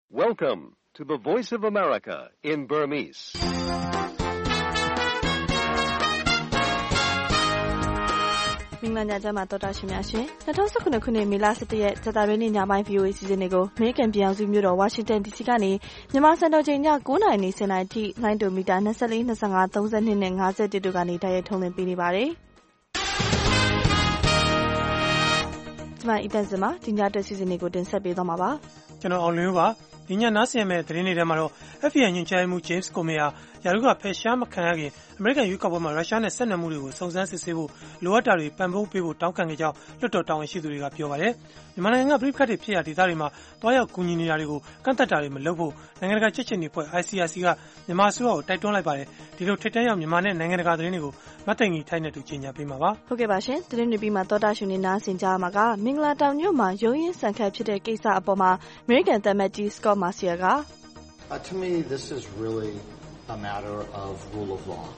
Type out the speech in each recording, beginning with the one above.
Welcome to the Voice of America in Burmese. ။မင်္ဂလာညချမ်းပါတော်တာရှင်များရှင်2019ခုနှစ်မေလ17ရက်ဇာတာရင်းနေ့ညပိုင်း VOA စီစဉ်တွေကို American ပြည်အောင်စုမြို့တော် Washington DC ကနေမြန်မာစံတော်ချိန်ည9:00နာရီနေ10:00နာရီထိလိုင်းဒိုမီတာ24 25 32နဲ့51တို့ကနေတိုက်ရိုက်ထုတ်လွှင့်ပေးနေပါတယ်။ကျွန်မအီတန်စင်မှာဒီညတက်စီစဉ်တွေကိုတင်ဆက်ပေးသွားမှာပါ။ကျွန်တော်အောင်လင်းပါဒီညနားဆင်မဲ့သတင်းတွေထဲမှာတော့ FBI ညွှန်ကြားရေးမှူး James Comey ဟာယာရုကဖယ်ရှားမခံရခင်အမေရိကန်ရွေးကောက်ပွဲမှာရုရှားနဲ့ဆက်နွယ်မှုတွေကိုစုံစမ်းစစ်ဆေးဖို့လိုအပ်တာတွေပံ့ပိုးပေးဖို့တောင်းခံခဲ့ကြောင်းလွှတ်တော်တာဝန်ရှိသူတွေကပြောပါတယ်။မြန်မာနိုင်ငံကပြည်ပခတ်တွေဖြစ်ရာဒေသတွေမှာတွားရောက်ကူညီနေတာတွေကိုကန့်သက်တာတွေမလုပ်ဖို့နိုင်ငံတကာချစ်ချစ်နေဖွဲ့ ICRC ကမြန်မာအစိုးရကိုတိုက်တွန်းလိုက်ပါတယ်။ဒီလိုထိပ်တန်းရောက်မြန်မာနဲ့နိုင်ငံတကာသတင်းတွေကိုမသိင်ကြီးထိုက်နဲ့တူကြီးညာပေးမှာပါ။ဟုတ်ကဲ့ပါရှင်သတင်းတွေပြီးမှတော်တာရှင်နေနားဆင်ကြမှာကမင်္ဂလာတောင်ညွန့်မှာရုံးရင်းဆန်ခတ်ဖြစ်တဲ့ကိစ္စအပေါ်မှာ American သံအမတ်ကြီး Scott Marciel က To me, this is really a matter of rule of law.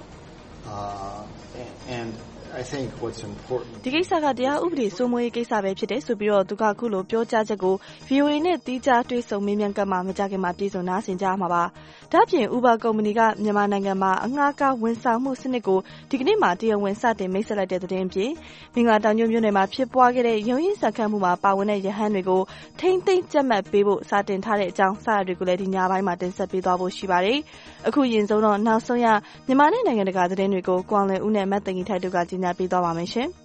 And I think what's important ဒီကိစ္စကတရားဥပဒေစိုးမိုးရေးကိစ္စပဲဖြစ်တယ်ဆိုပြီးတော့သူကခုလိုပြောကြားချက်ကို VOA နဲ့တီးခြားတွေ့ဆုံမေးမြန်းကမှမကြခင်မှာပြည်စုံနားဆင်ကြမှာပါ။ဒါ့အပြင် Uber ကုမ္ပဏီကမြန်မာနိုင်ငံမှာအငှားကားဝန်ဆောင်မှုစနစ်ကိုဒီကနေ့မှတရားဝင်စတင်မိတ်ဆက်လိုက်တဲ့သတင်းပြင်မင်္ဂလာတောင်ညွန့်မြို့နယ်မှာဖြစ်ပွားခဲ့တဲ့ရုံးရင်းဆန်ခတ်မှုမှာပါဝင်တဲ့ရဟန်းတွေကိုထိမ့်သိမ်းကြက်မှတ်ပေးဖို့စတင်ထားတဲ့အကြောင်းစာရတွေကိုလည်းဒီညပိုင်းမှာတင်ဆက်ပေးသွားဖို့ရှိပါတယ်။အခုရင်ဆုံးတော့နောက်ဆုံးရမြန်မာနဲ့နိုင်ငံတကာသတင်းတွေကိုကွန်လွင်ဦးနဲ့မတ်သိင်ကြီးထိုက်တို့ကကြီးညာပေးသွားပါမယ်ရှင်။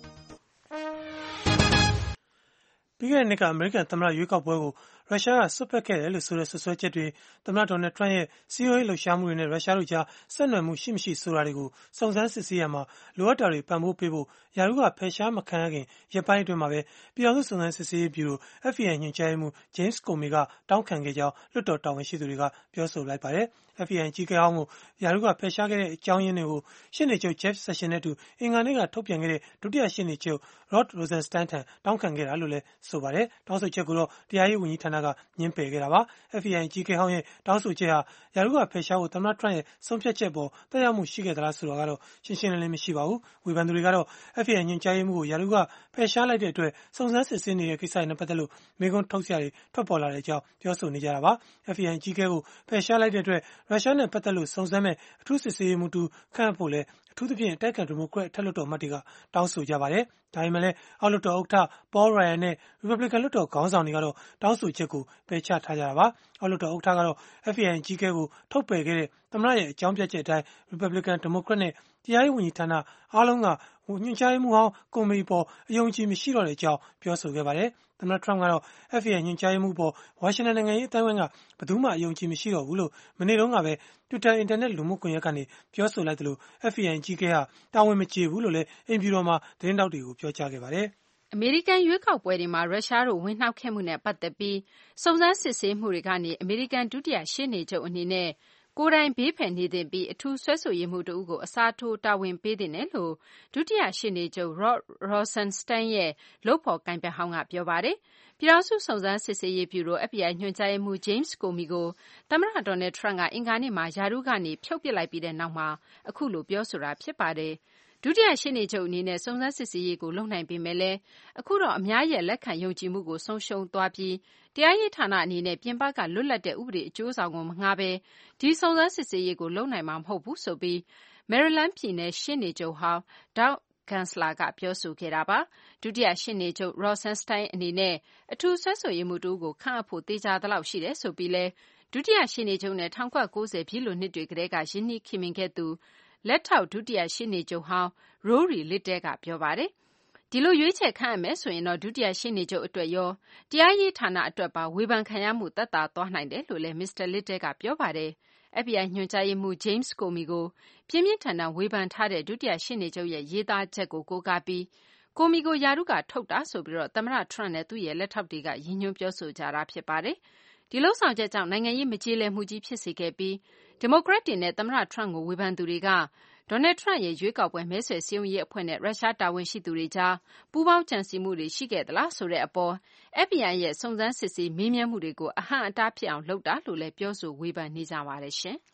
ပြီးခဲ့တဲ့နှစ်ကအမေရိကန်သမ္မတရွေးကောက်ပွဲကိုရုရှားကဆွတ်ဖက်ခဲ့တယ်လို့ဆိုတဲ့ဆွဆွဲချက်တွေသမ္မတဒေါ်နယ်ထရန့်ရဲ့စီးပွားရေးလှုပ်ရှားမှုတွေနဲ့ရုရှားတို့ကြားဆက်နွယ်မှုရှိမရှိဆိုတာတွေကိုစုံစမ်းစစ်ဆေးရမှာလိုအပ်တာတွေပံ့ပိုးပေးဖို့ယာရုကဖယ်ရှားမခံရခင်ရက်ပိုင်းအတွင်းမှာပဲပြည်အောင်စုစုံစမ်းစစ်ဆေးရေးဗျူရို FBI ညွှန်ကြားရေးမှူး James Comey ကတောင်းခံခဲ့ကြောင်းလွှတ်တော်တာဝန်ရှိသူတွေကပြောဆိုလိုက်ပါတယ်။ FBI ကြီးကဲဟောင်းကိုယာရုကဖယ်ရှားခဲ့တဲ့အကြောင်းရင်းတွေကိုရှင်းနေချုပ် Jeff Sessions နဲ့တူအင်္ဂါနေ့ကထုတ်ပြန်ခဲ့တဲ့ဒုတိယရှင်းနေချုပ် Rod Rosenstein ထံတောင်းခံခဲ့တာလို့လည်းဆိုပါတယ်။တောင်းဆိုချက်ကိုတော့တရားရေးဝန်ကြီးဌာနကညှင်းပယ်ခဲ့တာပါ။ FBI ကြီးကဲဟောင်းရဲ့တောင်းဆိုချက်ဟာယာရုကဖယ်ရှားဖို့သမ္မတထရန့်ရဲ့ဆုံးဖြတ်ချက်ပေါ်သက်ရောက်မှုရှိခဲ့သလားဆိုတာကတော့ရှင်းရှင်းလင်းလင်းမရှိပါဘူး။ဝေဖန်သူတွေကတော့ FBI ညွှန်ကြားရေးမှူးကိုယာရုကဖယ်ရှားလိုက်တဲ့အတွက်စုံစမ်းစစ်ဆေးနေတဲ့ကိစ္စတွေနဲ့ပတ်သက်လို့မေးခွန်းထုတ်စရာတွေထွက်ပေါ်လာတဲ့အကြောင်းပြောဆိုနေကြတာပါ။ FBI ကြီးကဲကိုဖယ်ရှားလိုက်တဲ့အတွက်ရုရှားနဲ့ပတ်သက်လို့စုံစမ်းမဲ့အထူးစစ်ဆေးရေးမှူးတူခန့်ဖို့လဲအထူးသဖြင့်အတိုက်အခံဒီမိုကရက်အထက်လွှတ်တော်အမတ်တွေကတောင်းဆိုကြပါတယ်။ဒါပေမဲ့လည်းအောက်လွှတ်တော်ဥက္ကဋ္ဌ Paul Ryan နဲ့ Republican လွှတ်တော်ခေါင်းဆောင်တွေကတော့တောင်းဆိုချက်ကိုပယ်ချထားကြတာပါ။အောက်လွှတ်တော်ဥက္ကဋ္ဌကတော့ FBI ကြီးကဲကိုထုတ်ပယ်ခဲ့တဲ့သမ္မတရဲ့အကြောင်းပြချက်အတိုင်း Republican ဒီမိုကရက်နဲ့တရားရေးဝန်ကြီးဌာနအားလုံးကညွှန်ကြားရေးမှူးဟောင်းကွန်မီပေါ်အယုံကြည်မရှိတော့တဲ့အကြောင်းပြောဆိုခဲ့ပါတယ်။သမ္မတထရန့်ကတော့ FBI ညွှန်ကြားရေးမှူးပေါ်ဝါရှင်တန်နိုင်ငံရေးအတိုင်းအဝိုင်းကဘယ်သူမှအယုံကြည်မရှိတော့ဘူးလို့မနေ့တုန်းကပဲ Twitter အင်တာနက်လူမှုကွန်ရက်ကနေပြောဆိုလိုက်သလို FBI ကြီးကဲဟာတာဝန်မကျေဘူးလို့လည်းအိမ်ဖြူတော်မှာသတင်းတောက်တွေကိုပြောကြားခဲ့ပါတယ်။အမေရိကန်ရွေးကောက်ပွဲတွေမှာရုရှားတို့ဝင်နှောက်ခဲ့မှုနဲ့ပတ်သက်ပြီးစုံစမ်းစစ်ဆေးမှုတွေကနေအမေရိကန်ဒုတိယရှေ့နေချုပ်အနေနဲ့ကိုယ်တိုင်ဘေးဖယ်နေသင့်ပြီးအထူးဆွဲဆိုရေးမှူးတို့ကိုအစားထိုးတာဝန်ပေးသင့်တယ်လို့ဒုတိယရှေ့နေချုပ် Rod Rosenstein ရဲ့လုပ်ဖော်ကိုင်ဖက်ဟောင်းကပြောပါတယ်။ပြည်ထောင်စုစုံစမ်းစစ်ဆေးရေးဗျူရို FBI ညွှန်ကြားရေးမှူး James Comey ကိုသမ္မတဒေါ်နယ်ထရန့်ကအင်္ဂါနေ့မှာယာရုကနေဖြုတ်ပစ်လိုက်ပြီးတဲ့နောက်မှာအခုလိုပြောဆိုတာဖြစ်ပါတယ်။ဒုတိယရှေ့နေချုပ်အနေနဲ့စုံစမ်းစစ်ဆေးရေးကိုလုပ်နိုင်ပေမဲ့လည်းအခုတော့အများရဲ့လက်ခံယုံကြည်မှုကိုဆုံးရှုံးသွားပြီးတရားရေးဌာနအနေနဲ့ပြင်ပကလွတ်လပ်တဲ့ဥပဒေအကျိုးဆောင်ကိုမငှားဘဲဒီစုံစမ်းစစ်ဆေးရေးကိုလုပ်နိုင်မှာမဟုတ်ဘူးဆိုပြီး Maryland ပြည်နယ်ရှေ့နေချုပ်ဟောင်း Doug Gensler ကပြောဆိုခဲ့တာပါ။ဒုတိယရှေ့နေချုပ် Rosenstein အနေနဲ့အထူးဆွဲဆိုရေးမှူးတူကိုခန့်အပ်ဖို့သေချာသလောက်ရှိတယ်ဆိုပြီးလဲဒုတိယရှေ့နေချုပ်နဲ့1990ပြည့်လွန်နှစ်တွေကတည်းကရင်းနှီးခင်မင်ခဲ့သူလက်ထောက်ဒုတိယရှေ့နေချုပ်ဟောင်း Rory Liddell ကပြောပါတယ်။ဒီလိုရွေးချယ်ခန့်အပ်မယ်ဆိုရင်တော့ဒုတိယရှေ့နေချုပ်အတွက်ရောတရားရေးဌာနအတွက်ပါဝေဖန်ခံရမှုသက်သာသွားနိုင်တယ်လို့လည်း Mr. Liddell ကပြောပါတယ်။ FBI ညွှန်ကြားရေးမှူး James Comey ကိုပြင်းပြင်းထန်ထန်ဝေဖန်ထားတဲ့ဒုတိယရှေ့နေချုပ်ရဲ့ရေးသားချက်ကိုကိုးကားပြီးComey ကိုယာရုကထုတ်တာဆိုပြီးသမ္မတထရန့်နဲ့သူ့ရဲ့လက်ထောက်တွေကရည်ညွှန်းပြောဆိုကြတာဖြစ်ပါတယ်။ဒီလုပ်ဆောင်ချက်ကြောင့်နိုင်ငံရေးမကျေလည်မှုကြီးဖြစ်စေခဲ့ပြီးဒီမိုကရက်တွေနဲ့သမ္မတထရန့်ကိုဝေဖန်သူတွေကဒေါ်နယ်ထရန့်ရဲ့ရွေးကောက်ပွဲမဲဆွယ်စည်းရုံးရေးအဖွဲ့နဲ့ရုရှားတာဝန်ရှိသူတွေကြားပူးပေါင်းကြံစည်မှုတွေရှိခဲ့သလားဆိုတဲ့အပေါ် FBI ရဲ့စုံစမ်းစစ်ဆေးမေးမြန်းမှုတွေကိုအဟန့်အတားဖြစ်အောင်လုပ်တာလို့လည်းပြောဆိုဝေဖန်နေကြပါတယ်ရှင်။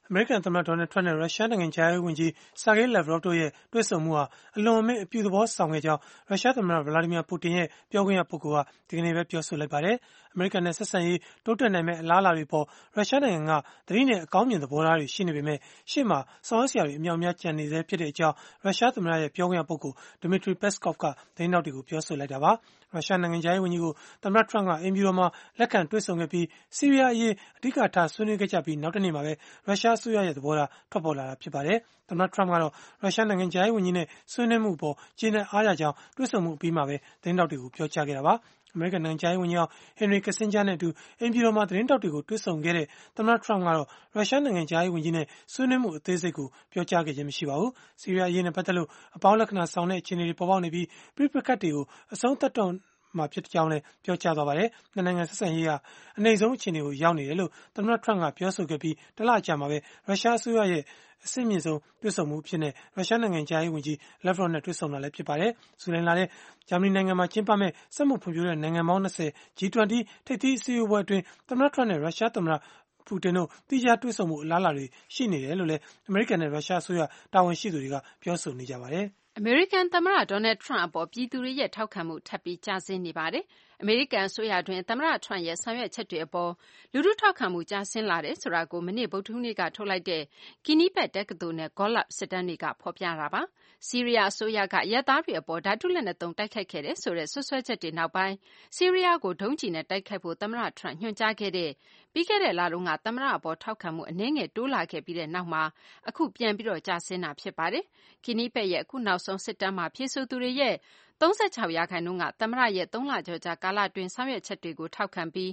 အမေရိကန်သမ္မတ Donald Trump နဲ့ ရုရှားနိုင်ငံခြားရေးဝန်ကြီး Sergey Lavrov တို့ရဲ့တွေ့ဆုံမှုဟာအလွန်အမင်းအပြုသဘောဆောင်ခဲ့ကြောင်းရုရှားသမ္မတ Vladimir Putin ရဲ့ပြောခွင့်ရပုဂ္ဂိုလ်ကဒီကနေ့ပဲပြောဆိုလိုက်ပါတယ်။ အမေရိကန်နဲ့ဆက်ဆံရေးတိုးတက်နိုင်မယ့်အလားအလာတွေပေါ်ရုရှားနိုင်ငံကသတိနဲ့အကောင်းမြင်သဘောထားတွေရှိနေပေမဲ့ရှေ့မှာဆောင်ရွက်စရာတွေအမြောက်အများကျန်နေသေးဖြစ်ကြောင်းရုရှားသမ္မတရဲ့ပြောခွင့်ရပုဂ္ဂိုလ် Dmitry Peskov ကသတင်းထောက်တွေကိုပြောဆိုလိုက်တာပါ။ ရုရှားနိုင်ငံခြားရေးဝန်ကြီးကိုသမ္မတ Trump ကအိမ်ဖြူတော်မှာလက်ခံတွေ့ဆုံခဲ့ပြီးဆီးရီးယားအရေးအဓိကထားဆွေးနွေးခဲ့ကြပြီးနောက်တနေ့မှာပဲရုရှားအစိုးရရဲ့သဘောထားထွက်ပေါ်လာတာဖြစ်ပါတယ်။ သမ္မတ Trump ကတော့ရုရှားနိုင်ငံခြားရေးဝန်ကြီးနဲ့ဆွေးနွေးမှုအပေါ်ကျေနပ်အားရကြောင်းတွေ့ဆုံမှုအပြီးမှာပဲသတင်းထောက်တွေကိုပြောကြားခဲ့တာပါ။ အမေရိကန်နိုင်ငံခြားရေးဝန်ကြီးဟောင်း Henry Kissinger နဲ့အတူအိမ်ဖြူတော်မှာသတင်းထောက်တွေကိုတွေ့ဆုံခဲ့တဲ့သမ္မတ Trump ကတော့ရုရှားနိုင်ငံခြားရေးဝန်ကြီးနဲ့ဆွေးနွေးမှုအသေးစိတ်ကိုပြောကြားခဲ့ခြင်းမရှိပါဘူး။ ဆီးရီးယားအရေးနဲ့ပတ်သက်လို့အပေါင်းလက္ခဏာဆောင်တဲ့အခြေအနေတွေပေါ်ပေါက်နေပြီးပဋိပက္ခတွေကိုအဆုံးသတ်တော့မှာဖြစ်ကြောင်းလည်းပြောကြားသွားပါတယ်။နှစ်နိုင်ငံဆက်ဆံရေးဟာအနိမ့်ဆုံးအခြေအနေကိုရောက်နေတယ်လို့သမ္မတ Trump ကပြောဆိုခဲ့ပြီးတလအကြာမှာပဲရုရှားအစိုးရရဲ့အဆင့်မြင့်ဆုံးတွေ့ဆုံမှုအဖြစ်နဲ့ရုရှားနိုင်ငံခြားရေးဝန်ကြီး Lavrov နဲ့တွေ့ဆုံတာလည်းဖြစ်ပါတယ်။ဇူလိုင်လထဲဂျာမနီနိုင်ငံမှာကျင်းပမယ့်စက်မှုဖွံ့ဖြိုးတဲ့နိုင်ငံပေါင်း20 G20 ထိပ်သီးအစည်းအဝေးပွဲအတွင်းသမ္မတ Trump နဲ့ရုရှားသမ္မတပူတင်တို့သီးခြားတွေ့ဆုံမှုအလားအလာတွေရှိနေတယ်လို့လည်းအမေရိကန်နဲ့ရုရှားအစိုးရတာဝန်ရှိသူတွေကပြောဆိုနေကြပါတယ်။အမေရိကန်သမ္မတ Donald Trump အပေါ်ပြည်သူတွေရဲ့ထောက်ခံမှုထပ်ပြီးကျဆင်းနေပါတယ်။ အမေရိကန်အစိုးရတွင်းသမ္မတ Trump ရဲ့ဆောင်ရွက်ချက်တွေအပေါ်လူထုထောက်ခံမှုကျဆင်းလာတယ်ဆိုတာကိုမနေ့ဗုဒ္ဓဟူးနေ့ကထုတ်လိုက်တဲ့ Quinnipiac တက္ကသိုလ်နဲ့ Gallup စစ်တမ်းတွေကဖော်ပြတာပါ။ ဆီးရီးယားအစိုးရကအရပ်သားတွေအပေါ်ဓာတုလက်နက်သုံးတိုက်ခိုက်ခဲ့တယ်ဆိုတဲ့စွပ်စွဲချက်တွေနောက်ပိုင်းဆီးရီးယားကိုဒုံးကျည်နဲ့တိုက်ခိုက်ဖို့သမ္မတ Trump ညွှန်ကြားခဲ့တဲ့ပြီးခဲ့တဲ့လတုန်းကသမ္မတအပေါ်ထောက်ခံမှုအနည်းငယ်တိုးလာခဲ့ပြီးနောက်မှာအခုပြန်ပြီးကျဆင်းလာတာဖြစ်ပါတယ်။ Quinnipiac ရဲ့အခုနောက်ဆုံးစစ်တမ်းမှာဖြေဆိုသူတွေရဲ့36% ကသမ္မတရဲ့3 လကျော်ကြာကာလအတွင်းဆောင်ရွက်ချက်တွေကိုထောက်ခံပြီး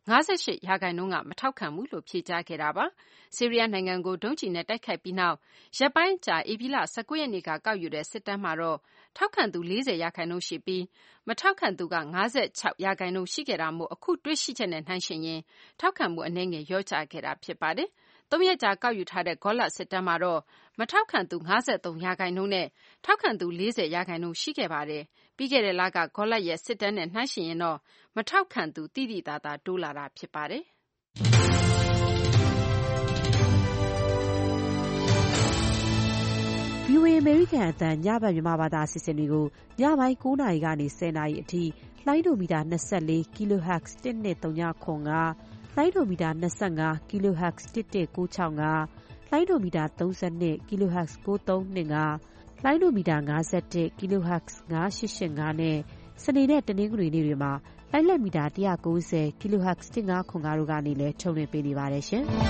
58%ကမထောက်ခံဘူးလို့ဖြေကြားခဲ့တာပါ။ ဆီးရီးယားနိုင်ငံကိုဒုံးကျည်နဲ့တိုက်ခိုက်ပြီးနောက်ရက်ပိုင်းအကြာဧပြီလ19ရက်နေ့ကကောက်ယူတဲ့စစ်တမ်းမှာတော့ထောက်ခံသူ40%ရှိပြီးမထောက်ခံသူက56%ရှိခဲ့တာမို့အခုတွေ့ရှိချက်နဲ့နှိုင်းယှဉ်ရင်ထောက်ခံမှုအနည်းငယ်လျော့ကျခဲ့တာဖြစ်ပါတယ်။ 3 ရက်ကြာကောက်ယူထားတဲ့ Gallup စစ်တမ်းမှာတော့မထောက်ခံသူ53%နဲ့ထောက်ခံသူ40%ရှိခဲ့ပါတယ်။ ပြီးခဲ့တဲ့လက Gallup ရဲ့စစ်တမ်းနဲ့နှိုင်းယှဉ်ရင်တော့မထောက်ခံသူသိသိသာသာတိုးလာတာဖြစ်ပါတယ်။ VOA အမေရိကန်အသံညဘက်မြန်မာဘာသာအစီအစဉ်တွေကိုညပိုင်း9နာရီကနေ10နာရီအထိလိုင်းဒိုမီတာ24 kHz 103.5လိုင်းဒိုမီတာ25 kHz 11965လိုင်းဒိုမီတာ32 kHz 9325လိုင်းဒိုမီတာ51 kHz 9885နဲ့စနေနဲ့တနင်္ဂနွေနေ့တွေမှာလိုင်းလက်မီတာ190 kHz 1505တို့ကနေလည်းထုတ်လွှင့်ပေးနေပါတယ်ရှင်။